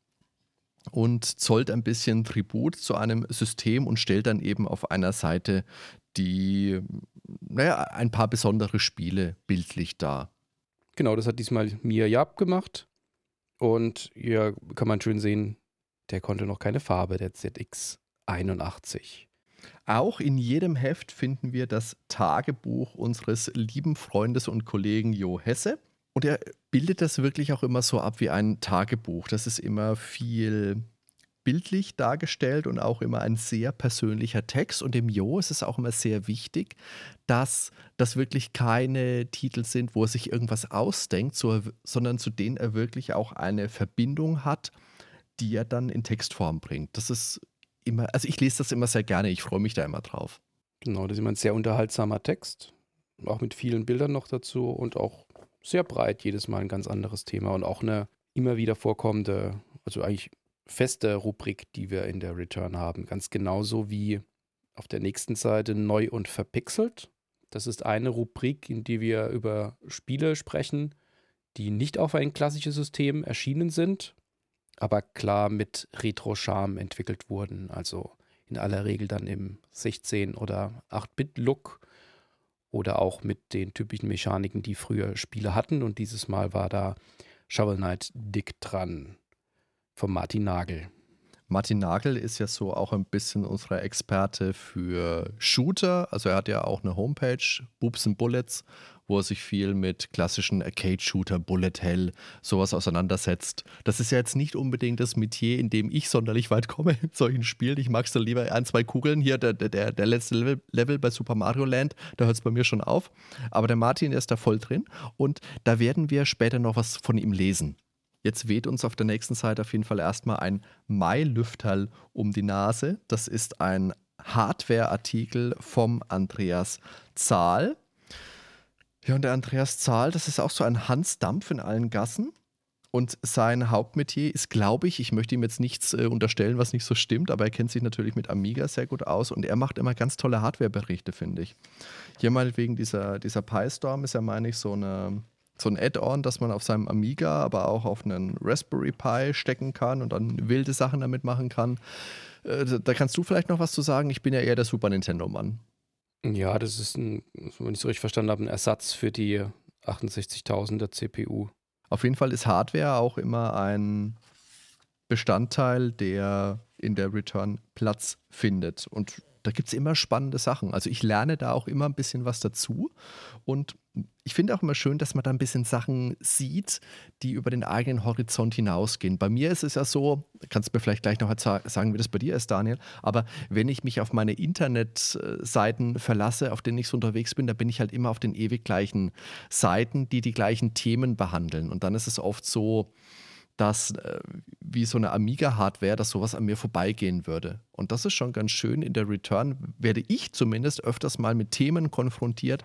und zollt ein bisschen Tribut zu einem System und stellt dann eben auf einer Seite die, naja, ein paar besondere Spiele bildlich dar. Genau, das hat diesmal Mir Jab gemacht und hier kann man schön sehen, der konnte noch keine Farbe, der Z X einundachtzig. Auch in jedem Heft finden wir das Tagebuch unseres lieben Freundes und Kollegen Jo Hesse. Und er bildet das wirklich auch immer so ab wie ein Tagebuch. Das ist immer viel bildlich dargestellt und auch immer ein sehr persönlicher Text. Und dem Jo ist es auch immer sehr wichtig, dass das wirklich keine Titel sind, wo er sich irgendwas ausdenkt, so, sondern zu denen er wirklich auch eine Verbindung hat, die er dann in Textform bringt. Das ist immer, also ich lese das immer sehr gerne, ich freue mich da immer drauf. Genau, das ist immer ein sehr unterhaltsamer Text, auch mit vielen Bildern noch dazu und auch sehr breit, jedes Mal ein ganz anderes Thema und auch eine immer wieder vorkommende, also eigentlich feste Rubrik, die wir in der Return haben. Ganz genauso wie auf der nächsten Seite Neu und Verpixelt. Das ist eine Rubrik, in der wir über Spiele sprechen, die nicht auf ein klassisches System erschienen sind, aber klar mit Retro-Charme entwickelt wurden. Also in aller Regel dann im sechzehn- oder acht-Bit-Look oder auch mit den typischen Mechaniken, die früher Spiele hatten. Und dieses Mal war da Shovel Knight dick dran von Martin Nagel. Martin Nagel ist ja so auch ein bisschen unser Experte für Shooter. Also er hat ja auch eine Homepage, Boobs and Bullets, wo er sich viel mit klassischen Arcade-Shooter, Bullet Hell, sowas auseinandersetzt. Das ist ja jetzt nicht unbedingt das Metier, in dem ich sonderlich weit komme in solchen Spielen. Ich mag es dann lieber ein, zwei Kugeln. Hier der, der, der letzte Level, Level bei Super Mario Land, da hört es bei mir schon auf. Aber der Martin, der ist da voll drin und da werden wir später noch was von ihm lesen. Jetzt weht uns auf der nächsten Seite auf jeden Fall erstmal ein Mailüfterl um die Nase. Das ist ein Hardware-Artikel vom Andreas Zahl. Ja, und der Andreas Zahl, das ist auch so ein Hans Dampf in allen Gassen. Und sein Hauptmetier ist, glaube ich, ich möchte ihm jetzt nichts äh, unterstellen, was nicht so stimmt, aber er kennt sich natürlich mit Amiga sehr gut aus und er macht immer ganz tolle Hardware-Berichte, finde ich. Hier mal wegen dieser, dieser Pi-Storm ist ja, meine ich, so eine... so ein Add-on, das man auf seinem Amiga, aber auch auf einen Raspberry Pi stecken kann und dann wilde Sachen damit machen kann. Äh, da kannst du vielleicht noch was zu sagen. Ich bin ja eher der Super Nintendo-Mann. Ja, das ist ein, wenn ich es richtig verstanden habe, ein Ersatz für die achtundsechzigtausender C P U. Auf jeden Fall ist Hardware auch immer ein Bestandteil, der in der Return Platz findet. Und da gibt es immer spannende Sachen. Also ich lerne da auch immer ein bisschen was dazu. Und ich finde auch immer schön, dass man da ein bisschen Sachen sieht, die über den eigenen Horizont hinausgehen. Bei mir ist es ja so, kannst du mir vielleicht gleich noch sagen, wie das bei dir ist, Daniel, aber wenn ich mich auf meine Internetseiten verlasse, auf denen ich so unterwegs bin, da bin ich halt immer auf den ewig gleichen Seiten, die die gleichen Themen behandeln. Und dann ist es oft so, dass äh, wie so eine Amiga-Hardware, dass sowas an mir vorbeigehen würde. Und das ist schon ganz schön. In der Return werde ich zumindest öfters mal mit Themen konfrontiert,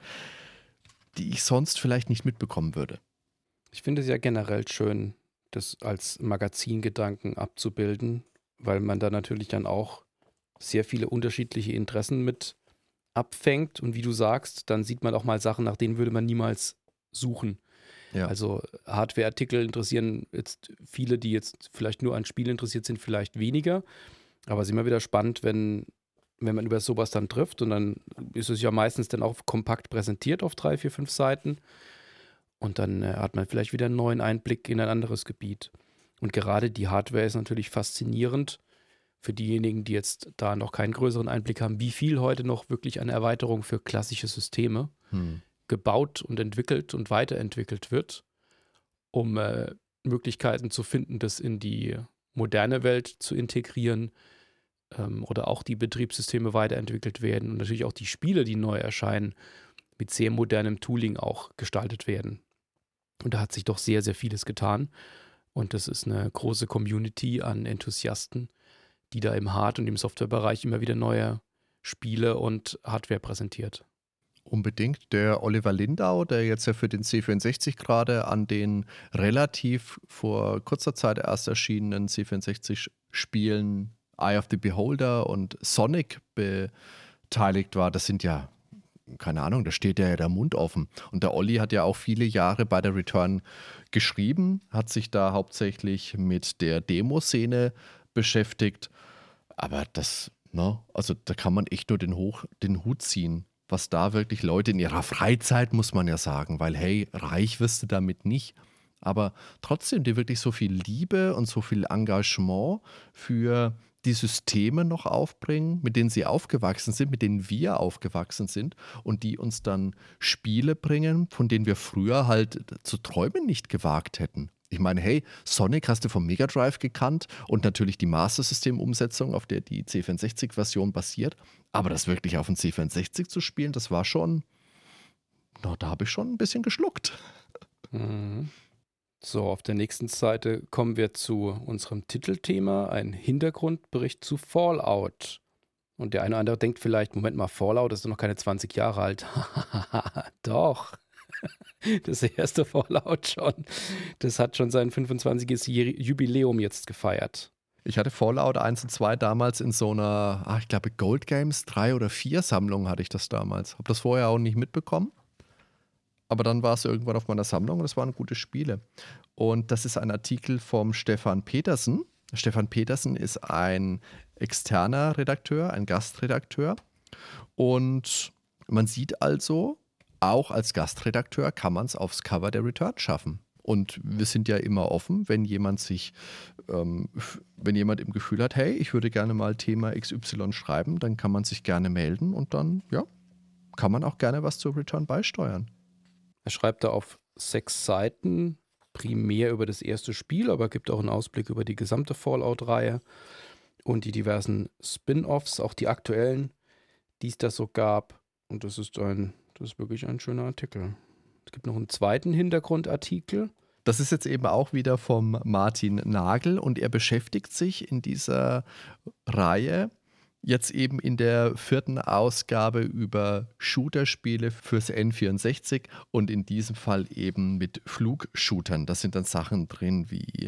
die ich sonst vielleicht nicht mitbekommen würde. Ich finde es ja generell schön, das als Magazingedanken abzubilden, weil man da natürlich dann auch sehr viele unterschiedliche Interessen mit abfängt. Und wie du sagst, dann sieht man auch mal Sachen, nach denen würde man niemals suchen. Ja. Also Hardware-Artikel interessieren jetzt viele, die jetzt vielleicht nur an Spielen interessiert sind, vielleicht weniger. Aber es ist immer wieder spannend, wenn, wenn man über sowas dann trifft. Und dann ist es ja meistens dann auch kompakt präsentiert auf drei, vier, fünf Seiten. Und dann äh, hat man vielleicht wieder einen neuen Einblick in ein anderes Gebiet. Und gerade die Hardware ist natürlich faszinierend für diejenigen, die jetzt da noch keinen größeren Einblick haben, wie viel heute noch wirklich eine Erweiterung für klassische Systeme hm. gebaut und entwickelt und weiterentwickelt wird, um äh, Möglichkeiten zu finden, das in die moderne Welt zu integrieren ähm, oder auch die Betriebssysteme weiterentwickelt werden und natürlich auch die Spiele, die neu erscheinen, mit sehr modernem Tooling auch gestaltet werden. Und da hat sich doch sehr, sehr vieles getan und das ist eine große Community an Enthusiasten, die da im Hard- und im Softwarebereich immer wieder neue Spiele und Hardware präsentiert. Unbedingt. Der Oliver Lindau, der jetzt ja für den C vierundsechzig gerade an den relativ vor kurzer Zeit erst erschienenen C vierundsechzig-Spielen Eye of the Beholder und Sonic beteiligt war, das sind ja, keine Ahnung, da steht ja der Mund offen. Und der Olli hat ja auch viele Jahre bei der Return geschrieben, hat sich da hauptsächlich mit der Demoszene beschäftigt. Aber das, ne, also da kann man echt nur den, Hoch, den Hut ziehen, was da wirklich Leute in ihrer Freizeit, muss man ja sagen, weil hey, reich wirst du damit nicht, aber trotzdem, die wirklich so viel Liebe und so viel Engagement für die Systeme noch aufbringen, mit denen sie aufgewachsen sind, mit denen wir aufgewachsen sind und die uns dann Spiele bringen, von denen wir früher halt zu träumen nicht gewagt hätten. Ich meine, hey, Sonic hast du vom Mega Drive gekannt und natürlich die Master System-Umsetzung, auf der die C vierundsechzig-Version basiert. Aber das wirklich auf dem C vierundsechzig zu spielen, das war schon, na, da habe ich schon ein bisschen geschluckt. Mhm. So, auf der nächsten Seite kommen wir zu unserem Titelthema, ein Hintergrundbericht zu Fallout. Und der eine oder andere denkt vielleicht, Moment mal, Fallout ist doch noch keine zwanzig Jahre alt. Doch. Das erste Fallout schon. Das hat schon sein fünfundzwanzigstes Jubiläum jetzt gefeiert. Ich hatte Fallout eins und zwei damals in so einer, ach, ich glaube Gold Games drei oder vier Sammlung hatte ich das damals. Habe das vorher auch nicht mitbekommen. Aber dann war es irgendwann auf meiner Sammlung und es waren gute Spiele. Und das ist ein Artikel vom Stefan Petersen. Stefan Petersen ist ein externer Redakteur, ein Gastredakteur. Und man sieht also, auch als Gastredakteur kann man es aufs Cover der Return schaffen. Und wir sind ja immer offen, wenn jemand sich, ähm, wenn jemand im Gefühl hat, hey, ich würde gerne mal Thema X Y schreiben, dann kann man sich gerne melden und dann, ja, kann man auch gerne was zur Return beisteuern. Er schreibt da auf sechs Seiten primär über das erste Spiel, aber gibt auch einen Ausblick über die gesamte Fallout-Reihe und die diversen Spin-Offs, auch die aktuellen, die es da so gab. Und das ist ein, das ist wirklich ein schöner Artikel. Es gibt noch einen zweiten Hintergrundartikel. Das ist jetzt eben auch wieder vom Martin Nagel und er beschäftigt sich in dieser Reihe jetzt eben in der vierten Ausgabe über Shooter-Spiele fürs N vierundsechzig und in diesem Fall eben mit Flugshootern. Da sind dann Sachen drin wie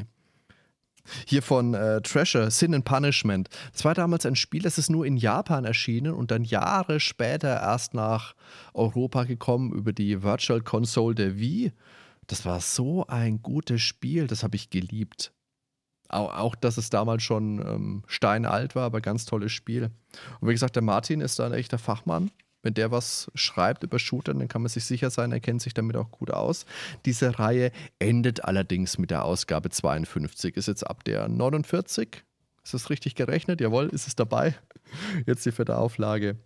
hier von äh, Treasure, Sin and Punishment. Das war damals ein Spiel, das ist nur in Japan erschienen und dann Jahre später erst nach Europa gekommen über die Virtual Console der Wii. Das war so ein gutes Spiel, das habe ich geliebt. Auch, auch, dass es damals schon ähm, steinalt war, aber ganz tolles Spiel. Und wie gesagt, der Martin ist da ein echter Fachmann. Wenn der was schreibt über Shooter, dann kann man sich sicher sein, er kennt sich damit auch gut aus. Diese Reihe endet allerdings mit der Ausgabe zweiundfünfzig. Ist jetzt ab der neunundvierzig. Ist das richtig gerechnet? Jawohl, ist es dabei. Jetzt die vierte Auflage.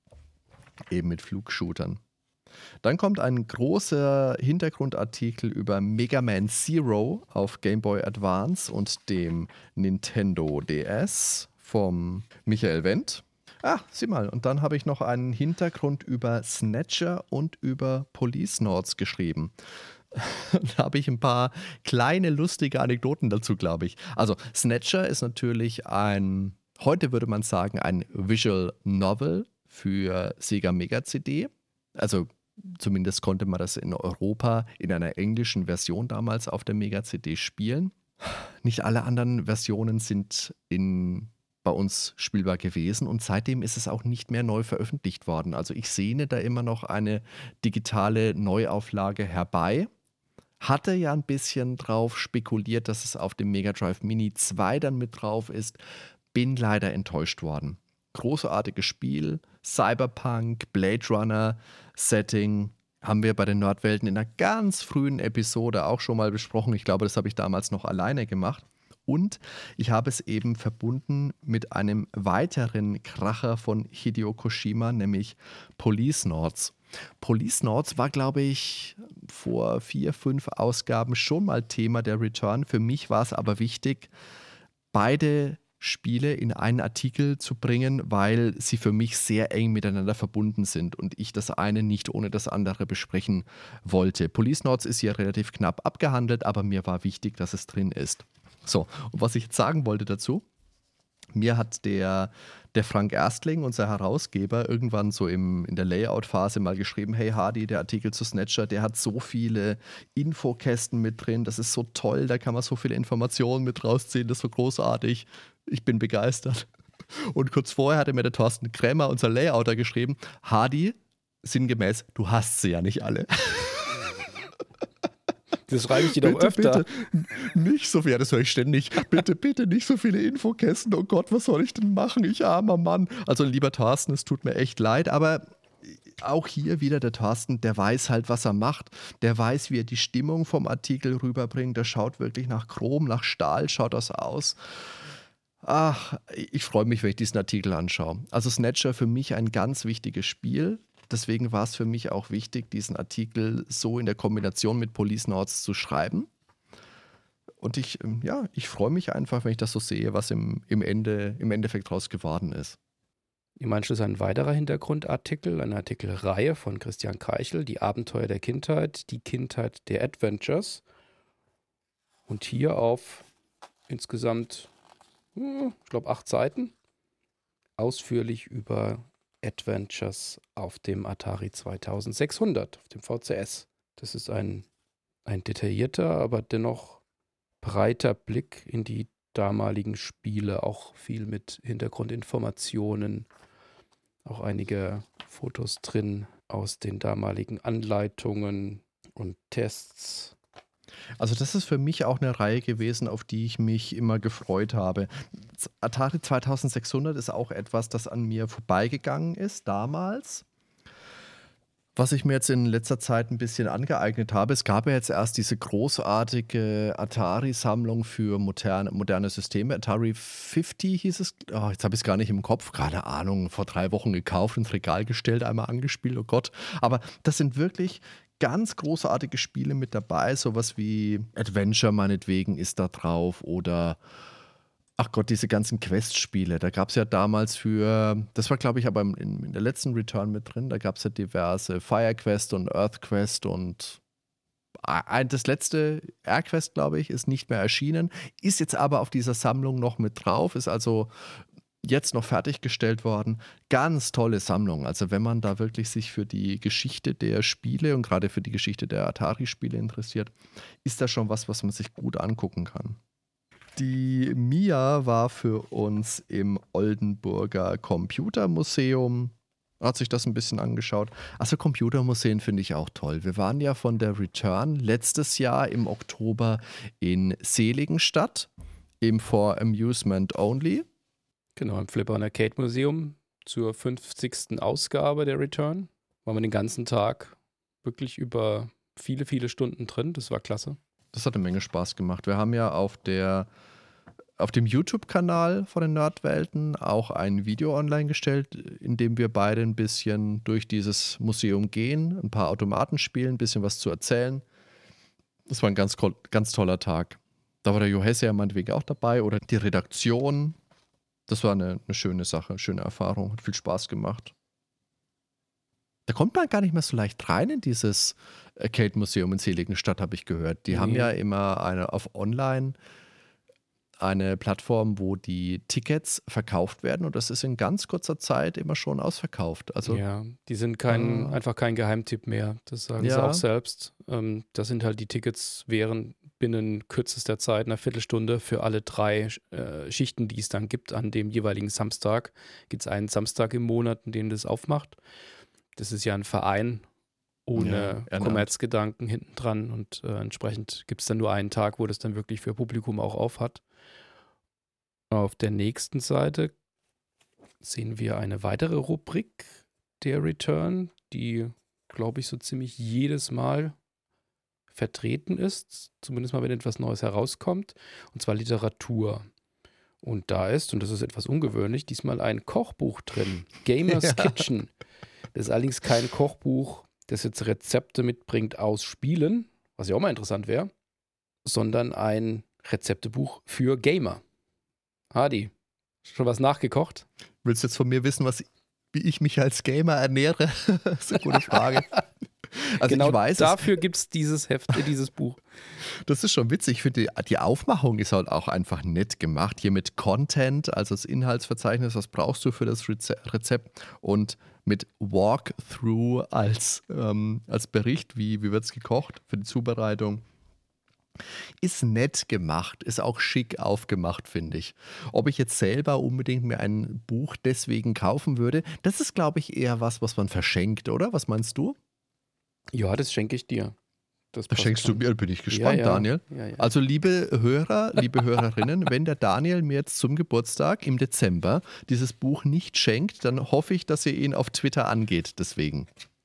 Eben mit Flugshootern. Dann kommt ein großer Hintergrundartikel über Mega Man Zero auf Game Boy Advance und dem Nintendo D S vom Michael Wendt. Ah, sieh mal. Und dann habe ich noch einen Hintergrund über Snatcher und über Policenauts geschrieben. Da habe ich ein paar kleine lustige Anekdoten dazu, glaube ich. Also Snatcher ist natürlich ein, heute würde man sagen, ein Visual Novel für Sega Mega C D. Also zumindest konnte man das in Europa in einer englischen Version damals auf der Mega C D spielen. Nicht alle anderen Versionen sind in, bei uns spielbar gewesen und seitdem ist es auch nicht mehr neu veröffentlicht worden. Also ich sehne da immer noch eine digitale Neuauflage herbei. Hatte ja ein bisschen drauf spekuliert, dass es auf dem Mega Drive Mini zwei dann mit drauf ist. Bin leider enttäuscht worden. Großartiges Spiel, Cyberpunk, Blade Runner Setting, haben wir bei den Nerdwelten in einer ganz frühen Episode auch schon mal besprochen. Ich glaube, das habe ich damals noch alleine gemacht. Und ich habe es eben verbunden mit einem weiteren Kracher von Hideo Kojima, nämlich Policenauts. Policenauts war, glaube ich, vor vier, fünf Ausgaben schon mal Thema der Return. Für mich war es aber wichtig, beide Spiele in einen Artikel zu bringen, weil sie für mich sehr eng miteinander verbunden sind und ich das eine nicht ohne das andere besprechen wollte. Policenauts ist hier relativ knapp abgehandelt, aber mir war wichtig, dass es drin ist. So, und was ich jetzt sagen wollte dazu, mir hat der, der Frank Erstling, unser Herausgeber, irgendwann so im, in der Layout-Phase mal geschrieben, hey Hardy, der Artikel zu Snatcher, der hat so viele Infokästen mit drin, das ist so toll, da kann man so viele Informationen mit rausziehen, das ist so großartig. Ich bin begeistert. Und kurz vorher hatte mir der Thorsten Krämer, unser Layouter, geschrieben, Hardy, sinngemäß, du hast sie ja nicht alle. Das schreibe ich dir doch öfter. Bitte, nicht so viel, ja, das höre ich ständig. Bitte, bitte, nicht so viele Infokästen. Oh Gott, was soll ich denn machen? Ich armer Mann. Also lieber Thorsten, es tut mir echt leid, aber auch hier wieder der Thorsten, der weiß halt, was er macht. Der weiß, wie er die Stimmung vom Artikel rüberbringt. Der schaut wirklich nach Chrom, nach Stahl, schaut das aus. Ach, ich freue mich, wenn ich diesen Artikel anschaue. Also Snatcher für mich ein ganz wichtiges Spiel. Deswegen war es für mich auch wichtig, diesen Artikel so in der Kombination mit Policenauts zu schreiben. Und ich, ja, ich freue mich einfach, wenn ich das so sehe, was im, im, Ende, im Endeffekt draus geworden ist. Im Anschluss ein weiterer Hintergrundartikel, eine Artikelreihe von Christian Keichel, die Abenteuer der Kindheit, die Kindheit der Adventures. Und hier auf insgesamt, ich glaube, acht Seiten, ausführlich über Adventures auf dem Atari zweitausendsechshundert, auf dem V C S. Das ist ein, ein detaillierter, aber dennoch breiter Blick in die damaligen Spiele, auch viel mit Hintergrundinformationen, auch einige Fotos drin aus den damaligen Anleitungen und Tests. Also das ist für mich auch eine Reihe gewesen, auf die ich mich immer gefreut habe. Atari zweitausendsechshundert ist auch etwas, das an mir vorbeigegangen ist damals. Was ich mir jetzt in letzter Zeit ein bisschen angeeignet habe, es gab ja jetzt erst diese großartige Atari-Sammlung für moderne, moderne Systeme. Atari fünfzig hieß es. Oh, jetzt habe ich es gar nicht im Kopf. Keine Ahnung, vor drei Wochen gekauft, ins Regal gestellt, einmal angespielt, oh Gott. Aber das sind wirklich ganz großartige Spiele mit dabei, sowas wie Adventure meinetwegen ist da drauf oder ach Gott, diese ganzen Quest-Spiele. Da gab es ja damals für, das war glaube ich aber in, in der letzten Return mit drin, da gab es ja diverse Fire Quest und Earth Quest und ein, das letzte Air Quest, glaube ich, ist nicht mehr erschienen, ist jetzt aber auf dieser Sammlung noch mit drauf, ist also jetzt noch fertiggestellt worden. Ganz tolle Sammlung. Also wenn man da wirklich sich für die Geschichte der Spiele und gerade für die Geschichte der Atari-Spiele interessiert, ist das schon was, was man sich gut angucken kann. Die Mia war für uns im Oldenburger Computermuseum, hat sich das ein bisschen angeschaut. Also Computermuseen finde ich auch toll. Wir waren ja von der Return letztes Jahr im Oktober in Seligenstadt im For Amusement Only. Genau, im Flipper und Arcade Museum zur fünfzigsten Ausgabe der Return. Waren wir den ganzen Tag wirklich über viele, viele Stunden drin. Das war klasse. Das hat eine Menge Spaß gemacht. Wir haben ja auf der auf dem YouTube-Kanal von den Nerdwelten auch ein Video online gestellt, in dem wir beide ein bisschen durch dieses Museum gehen, ein paar Automaten spielen, ein bisschen was zu erzählen. Das war ein ganz, ganz toller Tag. Da war der Johesse ja meinetwegen auch dabei oder die Redaktion. Das war eine, eine schöne Sache, schöne Erfahrung, hat viel Spaß gemacht. Da kommt man gar nicht mehr so leicht rein in dieses Arcade-Museum in Seligenstadt, habe ich gehört. Die Nee. haben ja immer eine auf Online eine Plattform, wo die Tickets verkauft werden und das ist in ganz kurzer Zeit immer schon ausverkauft. Also, ja, die sind kein, Ah. einfach kein Geheimtipp mehr. Das sagen sie Ja. auch selbst. Ähm, das sind halt die Tickets wären binnen kürzester Zeit, einer Viertelstunde, für alle drei äh, Schichten, die es dann gibt an dem jeweiligen Samstag. Gibt es einen Samstag im Monat, in dem das aufmacht. Das ist ja ein Verein Ja, ohne Ehrenamt. Kommerzgedanken hinten dran und äh, entsprechend gibt es dann nur einen Tag, wo das dann wirklich für Publikum auch auf hat. Auf der nächsten Seite sehen wir eine weitere Rubrik der Return, die, glaube ich, so ziemlich jedes Mal vertreten ist, zumindest mal, wenn etwas Neues herauskommt, und zwar Literatur. Und da ist, und das ist etwas ungewöhnlich, diesmal ein Kochbuch drin, Gamers Ja. Kitchen. Das ist allerdings kein Kochbuch, das jetzt Rezepte mitbringt aus Spielen, was ja auch mal interessant wäre, sondern ein Rezeptebuch für Gamer. Hadi, schon was nachgekocht? Willst du jetzt von mir wissen, was, wie ich mich als Gamer ernähre? Das ist eine gute Frage. Also genau ich weiß, es, dafür gibt es dieses Heft, äh, dieses Buch. das ist schon witzig. Ich finde, die, die Aufmachung ist halt auch einfach nett gemacht. Hier mit Content, also das Inhaltsverzeichnis, was brauchst du für das Reze- Rezept und mit Walkthrough als, ähm, als Bericht, wie, wie wird es gekocht für die Zubereitung. Ist nett gemacht, ist auch schick aufgemacht, finde ich. Ob ich jetzt selber unbedingt mir ein Buch deswegen kaufen würde, das ist, glaube ich, eher was, was man verschenkt, oder? Was meinst du? Ja, das schenke ich dir. Das Das passt schenkst du schon. mir, bin ich gespannt, ja, ja. Daniel. Ja, ja. Also liebe Hörer, liebe Hörerinnen, wenn der Daniel mir jetzt zum Geburtstag im Dezember dieses Buch nicht schenkt, dann hoffe ich, dass ihr ihn auf Twitter angeht deswegen.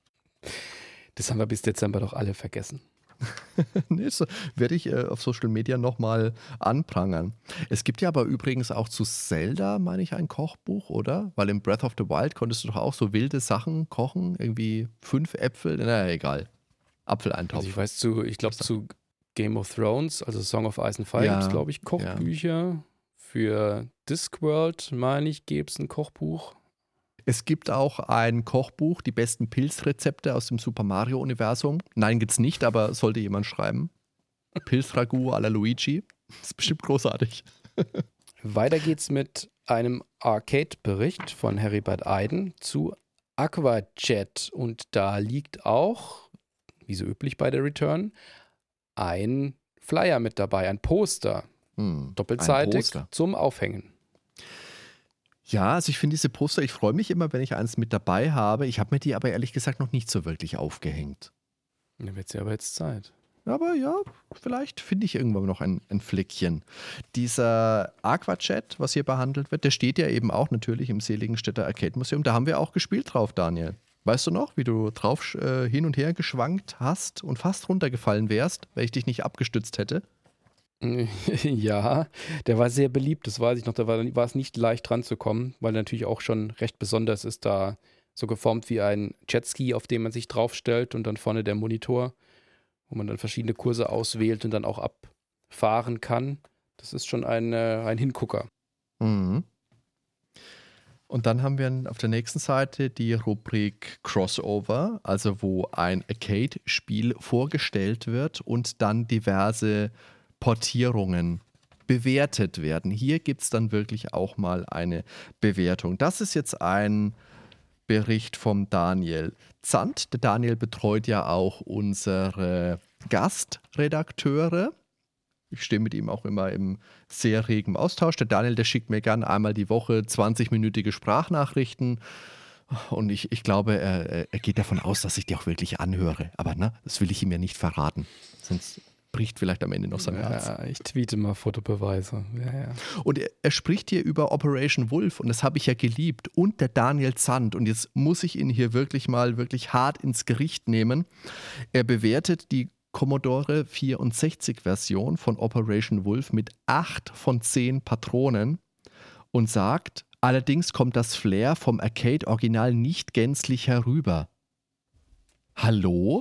Das haben wir bis Dezember doch alle vergessen. Nee, das werde ich äh, auf Social Media nochmal anprangern. Es gibt ja aber übrigens auch zu Zelda, meine ich, ein Kochbuch, oder? Weil im Breath of the Wild konntest du doch auch so wilde Sachen kochen, irgendwie fünf Äpfel, naja, egal. Apfeleintopf. Also ich weiß zu, ich glaube zu Game of Thrones, also Song of Ice and Fire, Ja, gibt es, glaube ich, Kochbücher. Für Discworld, meine ich, gäbe es ein Kochbuch. Es gibt auch ein Kochbuch, die besten Pilzrezepte aus dem Super Mario-Universum. Nein, gibt's nicht, aber sollte jemand schreiben. Pilzragout à la Luigi. Das ist bestimmt großartig. Weiter geht's mit einem Arcade-Bericht von Heribert Eiden zu Aquajet. Und da liegt auch, wie so üblich bei der Return, ein Flyer mit dabei, ein Poster, Hm, ein doppelseitig Poster. zum Aufhängen. Ja, also ich finde diese Poster, ich freue mich immer, wenn ich eins mit dabei habe. Ich habe mir die aber ehrlich gesagt noch nicht so wirklich aufgehängt. Da wird es ja aber jetzt Zeit. Aber ja, vielleicht finde ich irgendwann noch ein, ein Fleckchen. Dieser Aquajet, was hier behandelt wird, der steht ja eben auch natürlich im Seligenstädter Arcade Museum. Da haben wir auch gespielt drauf, Daniel. Weißt du noch, wie du drauf äh, hin und her geschwankt hast und fast runtergefallen wärst, weil ich dich nicht abgestützt hätte? Ja, der war sehr beliebt, das weiß ich noch. Da war, war es nicht leicht dran zu kommen, weil er natürlich auch schon recht besonders ist, da so geformt wie ein Jetski, auf dem man sich draufstellt und dann vorne der Monitor, wo man dann verschiedene Kurse auswählt und dann auch abfahren kann. Das ist schon ein, äh, ein Hingucker. Mhm. Und dann haben wir auf der nächsten Seite die Rubrik Crossover, also wo ein Arcade-Spiel vorgestellt wird und dann diverse Portierungen bewertet werden. Hier gibt es dann wirklich auch mal eine Bewertung. Das ist jetzt ein Bericht vom Daniel Zandt. Der Daniel betreut ja auch unsere Gastredakteure. Ich stehe mit ihm auch immer im sehr regen Austausch. Der Daniel, der schickt mir gern einmal die Woche zwanzig-minütige Sprachnachrichten. Und ich, ich glaube, er, er geht davon aus, dass ich die auch wirklich anhöre. Aber ne, das will ich ihm ja nicht verraten. Sonst bricht vielleicht am Ende noch sein ja, Herz. Ich tweete mal Fotobeweise. Ja, ja. Und er, er spricht hier über Operation Wolf und das habe ich ja geliebt. Und der Daniel Zandt. Und jetzt muss ich ihn hier wirklich mal wirklich hart ins Gericht nehmen. Er bewertet die Commodore vierundsechzig-Version von Operation Wolf mit acht von zehn Patronen und sagt, allerdings kommt das Flair vom Arcade-Original nicht gänzlich herüber. Hallo?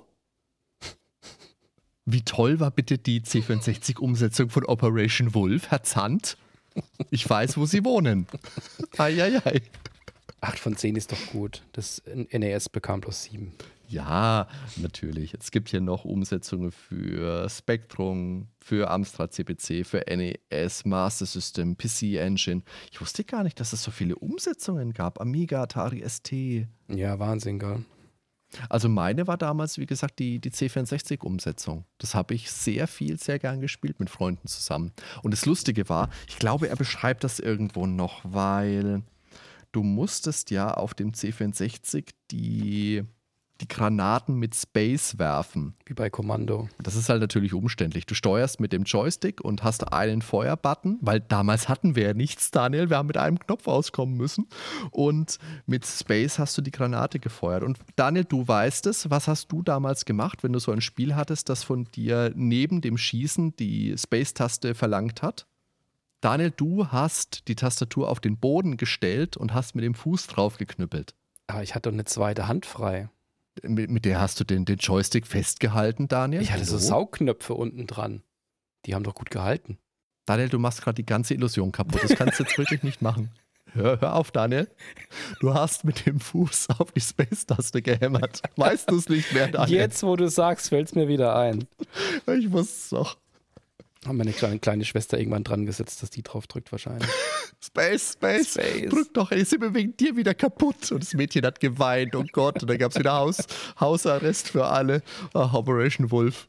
Wie toll war bitte die C vierundsechzig-Umsetzung von Operation Wolf, Herr Zandt? Ich weiß, wo Sie wohnen. Eieiei. acht von zehn ist doch gut. Das N E S bekam bloß sieben. Ja, natürlich. Es gibt hier noch Umsetzungen für Spectrum, für Amstrad C P C, für N E S, Master System, P C Engine. Ich wusste gar nicht, dass es so viele Umsetzungen gab. Amiga, Atari S T. Ja, Wahnsinn, gell? Also meine war damals, wie gesagt, die, die C vierundsechzig-Umsetzung. Das habe ich sehr viel, sehr gern gespielt mit Freunden zusammen. Und das Lustige war, ich glaube, er beschreibt das irgendwo noch, weil du musstest ja auf dem C vierundsechzig die... die Granaten mit Space werfen. Wie bei Kommando. Das ist halt natürlich umständlich. Du steuerst mit dem Joystick und hast einen Feuerbutton, weil damals hatten wir ja nichts, Daniel. Wir haben mit einem Knopf auskommen müssen. Und mit Space hast du die Granate gefeuert. Und Daniel, du weißt es. Was hast du damals gemacht, wenn du so ein Spiel hattest, das von dir neben dem Schießen die Space-Taste verlangt hat? Daniel, du hast die Tastatur auf den Boden gestellt und hast mit dem Fuß drauf geknüppelt. Aber ich hatte doch eine zweite Hand frei. Mit, mit der hast du den, den Joystick festgehalten, Daniel? Ich hatte so Hallo? Saugknöpfe unten dran. Die haben doch gut gehalten. Daniel, du machst gerade die ganze Illusion kaputt. Das kannst du jetzt wirklich nicht machen. Hör, hör auf, Daniel. Du hast mit dem Fuß auf die Space-Taste gehämmert. Weißt du es nicht mehr, Daniel? Jetzt, wo du sagst, fällt es mir wieder ein. Ich wusste es doch. Haben meine kleine, kleine Schwester irgendwann dran gesetzt, dass die drauf drückt wahrscheinlich. Space, Space, Space. Drück doch, jetzt sind wir wegen dir wieder kaputt. Und das Mädchen hat geweint, oh Gott. Und dann gab es wieder Haus, Hausarrest für alle. Ach, Operation Wolf.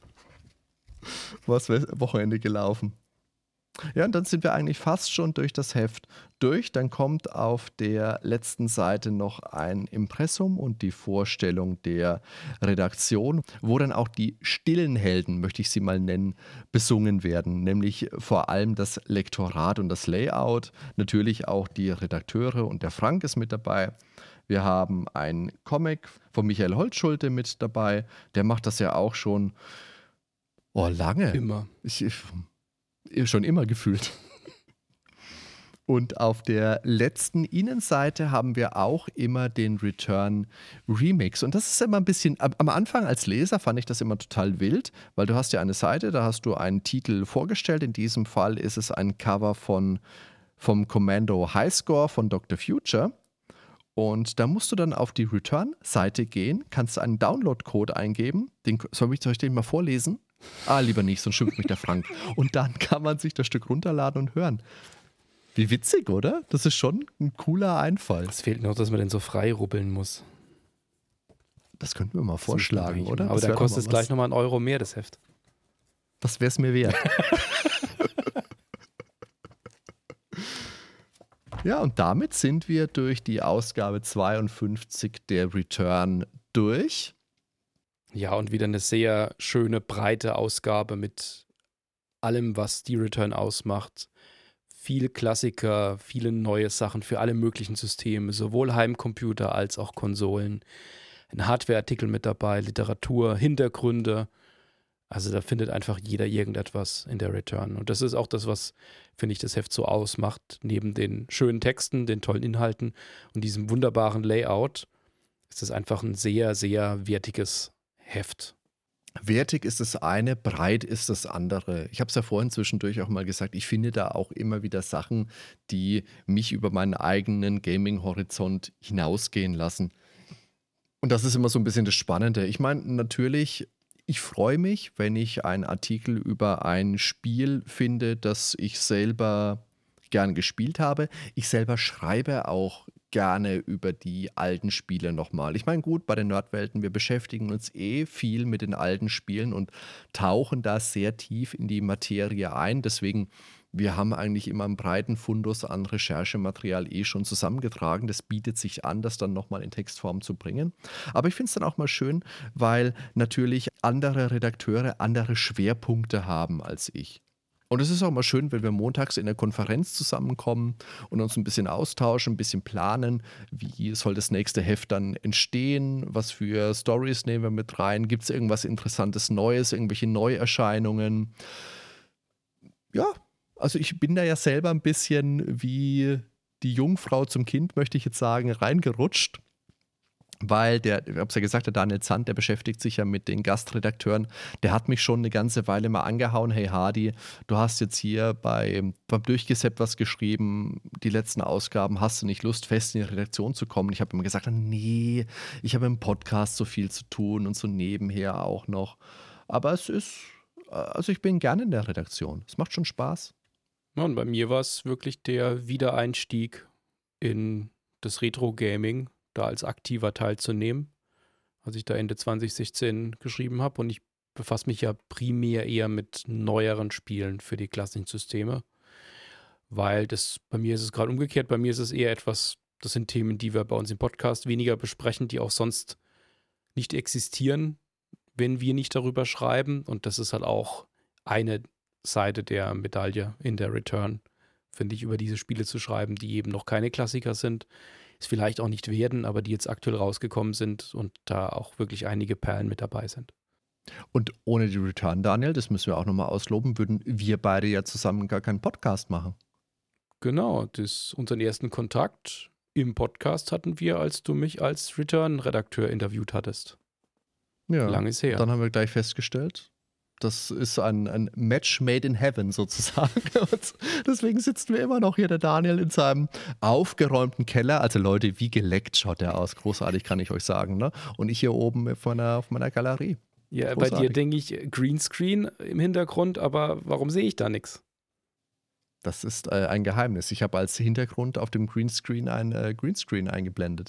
Was Wochenende gelaufen. Ja, und dann sind wir eigentlich fast schon durch das Heft durch. Dann kommt auf der letzten Seite noch ein Impressum und die Vorstellung der Redaktion, wo dann auch die stillen Helden, möchte ich sie mal nennen, besungen werden. Nämlich vor allem das Lektorat und das Layout. Natürlich auch die Redakteure und der Frank ist mit dabei. Wir haben einen Comic von Michael Holzschulte mit dabei. Der macht das ja auch schon oh, lange. Immer. Ich, ich, schon immer gefühlt. Und auf der letzten Innenseite haben wir auch immer den Return Remix. Und das ist immer ein bisschen, am Anfang als Leser fand ich das immer total wild, weil du hast ja eine Seite, da hast du einen Titel vorgestellt. In diesem Fall ist es ein Cover von, vom Commando Highscore von Doktor Future. Und da musst du dann auf die Return-Seite gehen, kannst einen Download-Code eingeben. Den, soll ich euch den mal vorlesen? Ah, lieber nicht, sonst schimpft mich der Frank. Und dann kann man sich das Stück runterladen und hören. Wie witzig, oder? Das ist schon ein cooler Einfall. Es fehlt noch, dass man den so frei rubbeln muss. Das könnten wir mal vorschlagen, oder? Aber dann kostet es gleich nochmal einen Euro mehr, das Heft. Das wäre es mir wert. Ja, und damit sind wir durch die Ausgabe zweiundfünfzig der Return durch. Ja, und wieder eine sehr schöne, breite Ausgabe mit allem, was die Return ausmacht. Viele Klassiker, viele neue Sachen für alle möglichen Systeme, sowohl Heimcomputer als auch Konsolen. Ein Hardware-Artikel mit dabei, Literatur, Hintergründe. Also da findet einfach jeder irgendetwas in der Return. Und das ist auch das, was, finde ich, das Heft so ausmacht. Neben den schönen Texten, den tollen Inhalten und diesem wunderbaren Layout Es ist einfach ein sehr, sehr wertiges Heft. Wertig ist das eine, breit ist das andere. Ich habe es ja vorhin zwischendurch auch mal gesagt, ich finde da auch immer wieder Sachen, die mich über meinen eigenen Gaming-Horizont hinausgehen lassen. Und das ist immer so ein bisschen das Spannende. Ich meine, natürlich, ich freue mich, wenn ich einen Artikel über ein Spiel finde, das ich selber gern gespielt habe. Ich selber schreibe auch gerne über die alten Spiele nochmal. Ich meine, gut, bei den Nerdwelten, wir beschäftigen uns eh viel mit den alten Spielen und tauchen da sehr tief in die Materie ein. Deswegen, wir haben eigentlich immer einen breiten Fundus an Recherchematerial eh schon zusammengetragen. Das bietet sich an, das dann nochmal in Textform zu bringen. Aber ich finde es dann auch mal schön, weil natürlich andere Redakteure andere Schwerpunkte haben als ich. Und es ist auch mal schön, wenn wir montags in der Konferenz zusammenkommen und uns ein bisschen austauschen, ein bisschen planen, wie soll das nächste Heft dann entstehen, was für Stories nehmen wir mit rein, gibt es irgendwas Interessantes Neues, irgendwelche Neuerscheinungen. Ja, also ich bin da ja selber ein bisschen wie die Jungfrau zum Kind, möchte ich jetzt sagen, reingerutscht. Weil der, ich habe es ja gesagt, der Daniel Zandt, der beschäftigt sich ja mit den Gastredakteuren, der hat mich schon eine ganze Weile mal angehauen, hey Hardy, du hast jetzt hier bei, beim Durchgesäppt was geschrieben, die letzten Ausgaben, hast du nicht Lust, fest in die Redaktion zu kommen? Und ich habe immer gesagt, nee, ich habe im Podcast so viel zu tun und so nebenher auch noch. Aber es ist, also ich bin gerne in der Redaktion, es macht schon Spaß. Ja, und bei mir war es wirklich der Wiedereinstieg in das Retro-Gaming, da als aktiver teilzunehmen, als ich da Ende zwanzig sechzehn geschrieben habe. Und ich befasse mich ja primär eher mit neueren Spielen für die klassischen Systeme, weil das, bei mir ist es gerade umgekehrt, bei mir ist es eher etwas, das sind Themen, die wir bei uns im Podcast weniger besprechen, die auch sonst nicht existieren, wenn wir nicht darüber schreiben. Und das ist halt auch eine Seite der Medaille in der Return, finde ich, über diese Spiele zu schreiben, die eben noch keine Klassiker sind, es vielleicht auch nicht werden, aber die jetzt aktuell rausgekommen sind und da auch wirklich einige Perlen mit dabei sind. Und ohne die Return, Daniel, das müssen wir auch nochmal ausloben, würden wir beide ja zusammen gar keinen Podcast machen. Genau, das, unseren ersten Kontakt im Podcast hatten wir, als du mich als Return-Redakteur interviewt hattest. Ja, lang ist her. Dann haben wir gleich festgestellt, das ist ein, ein Match made in heaven sozusagen. Und deswegen sitzen wir immer noch hier, der Daniel, in seinem aufgeräumten Keller. Also Leute, wie geleckt schaut der aus. Großartig, kann ich euch sagen. Ne? Und ich hier oben auf meiner, auf meiner Galerie. Ja, Großartig. Bei dir denke ich Greenscreen im Hintergrund, aber warum sehe ich da nichts? Das ist äh, ein Geheimnis. Ich habe als Hintergrund auf dem Greenscreen ein äh, Greenscreen eingeblendet.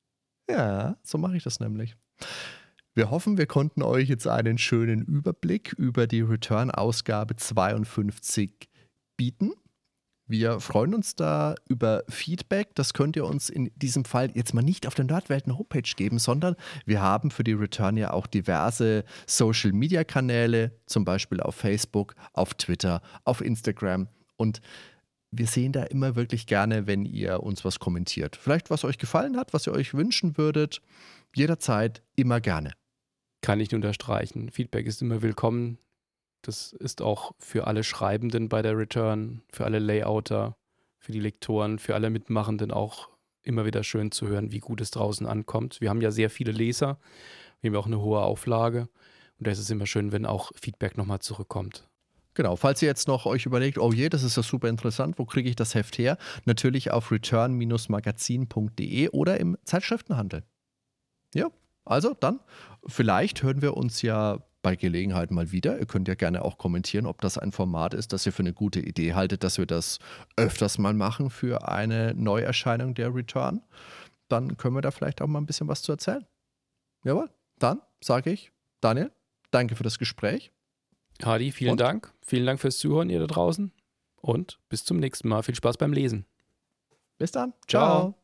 Ja, so mache ich das nämlich. Wir hoffen, wir konnten euch jetzt einen schönen Überblick über die Return-Ausgabe zweiundfünfzig bieten. Wir freuen uns da über Feedback. Das könnt ihr uns in diesem Fall jetzt mal nicht auf der Nerdwelten-Homepage geben, sondern wir haben für die Return ja auch diverse Social-Media-Kanäle, zum Beispiel auf Facebook, auf Twitter, auf Instagram. Und wir sehen da immer wirklich gerne, wenn ihr uns was kommentiert. Vielleicht, was euch gefallen hat, was ihr euch wünschen würdet. Jederzeit, immer gerne. Kann ich nur unterstreichen. Feedback ist immer willkommen. Das ist auch für alle Schreibenden bei der Return, für alle Layouter, für die Lektoren, für alle Mitmachenden auch immer wieder schön zu hören, wie gut es draußen ankommt. Wir haben ja sehr viele Leser, wir haben auch eine hohe Auflage und da ist es immer schön, wenn auch Feedback nochmal zurückkommt. Genau, falls ihr jetzt noch euch überlegt, oh je, das ist ja super interessant, wo kriege ich das Heft her? Natürlich auf return magazin punkt de oder im Zeitschriftenhandel. Ja, also dann, vielleicht hören wir uns ja bei Gelegenheit mal wieder. Ihr könnt ja gerne auch kommentieren, ob das ein Format ist, das ihr für eine gute Idee haltet, dass wir das öfters mal machen für eine Neuerscheinung der Return. Dann können wir da vielleicht auch mal ein bisschen was zu erzählen. Jawohl, dann sage ich, Daniel, danke für das Gespräch. Hardy, vielen und? Dank. Vielen Dank fürs Zuhören, ihr da draußen. Und bis zum nächsten Mal. Viel Spaß beim Lesen. Bis dann. Ciao. Ciao.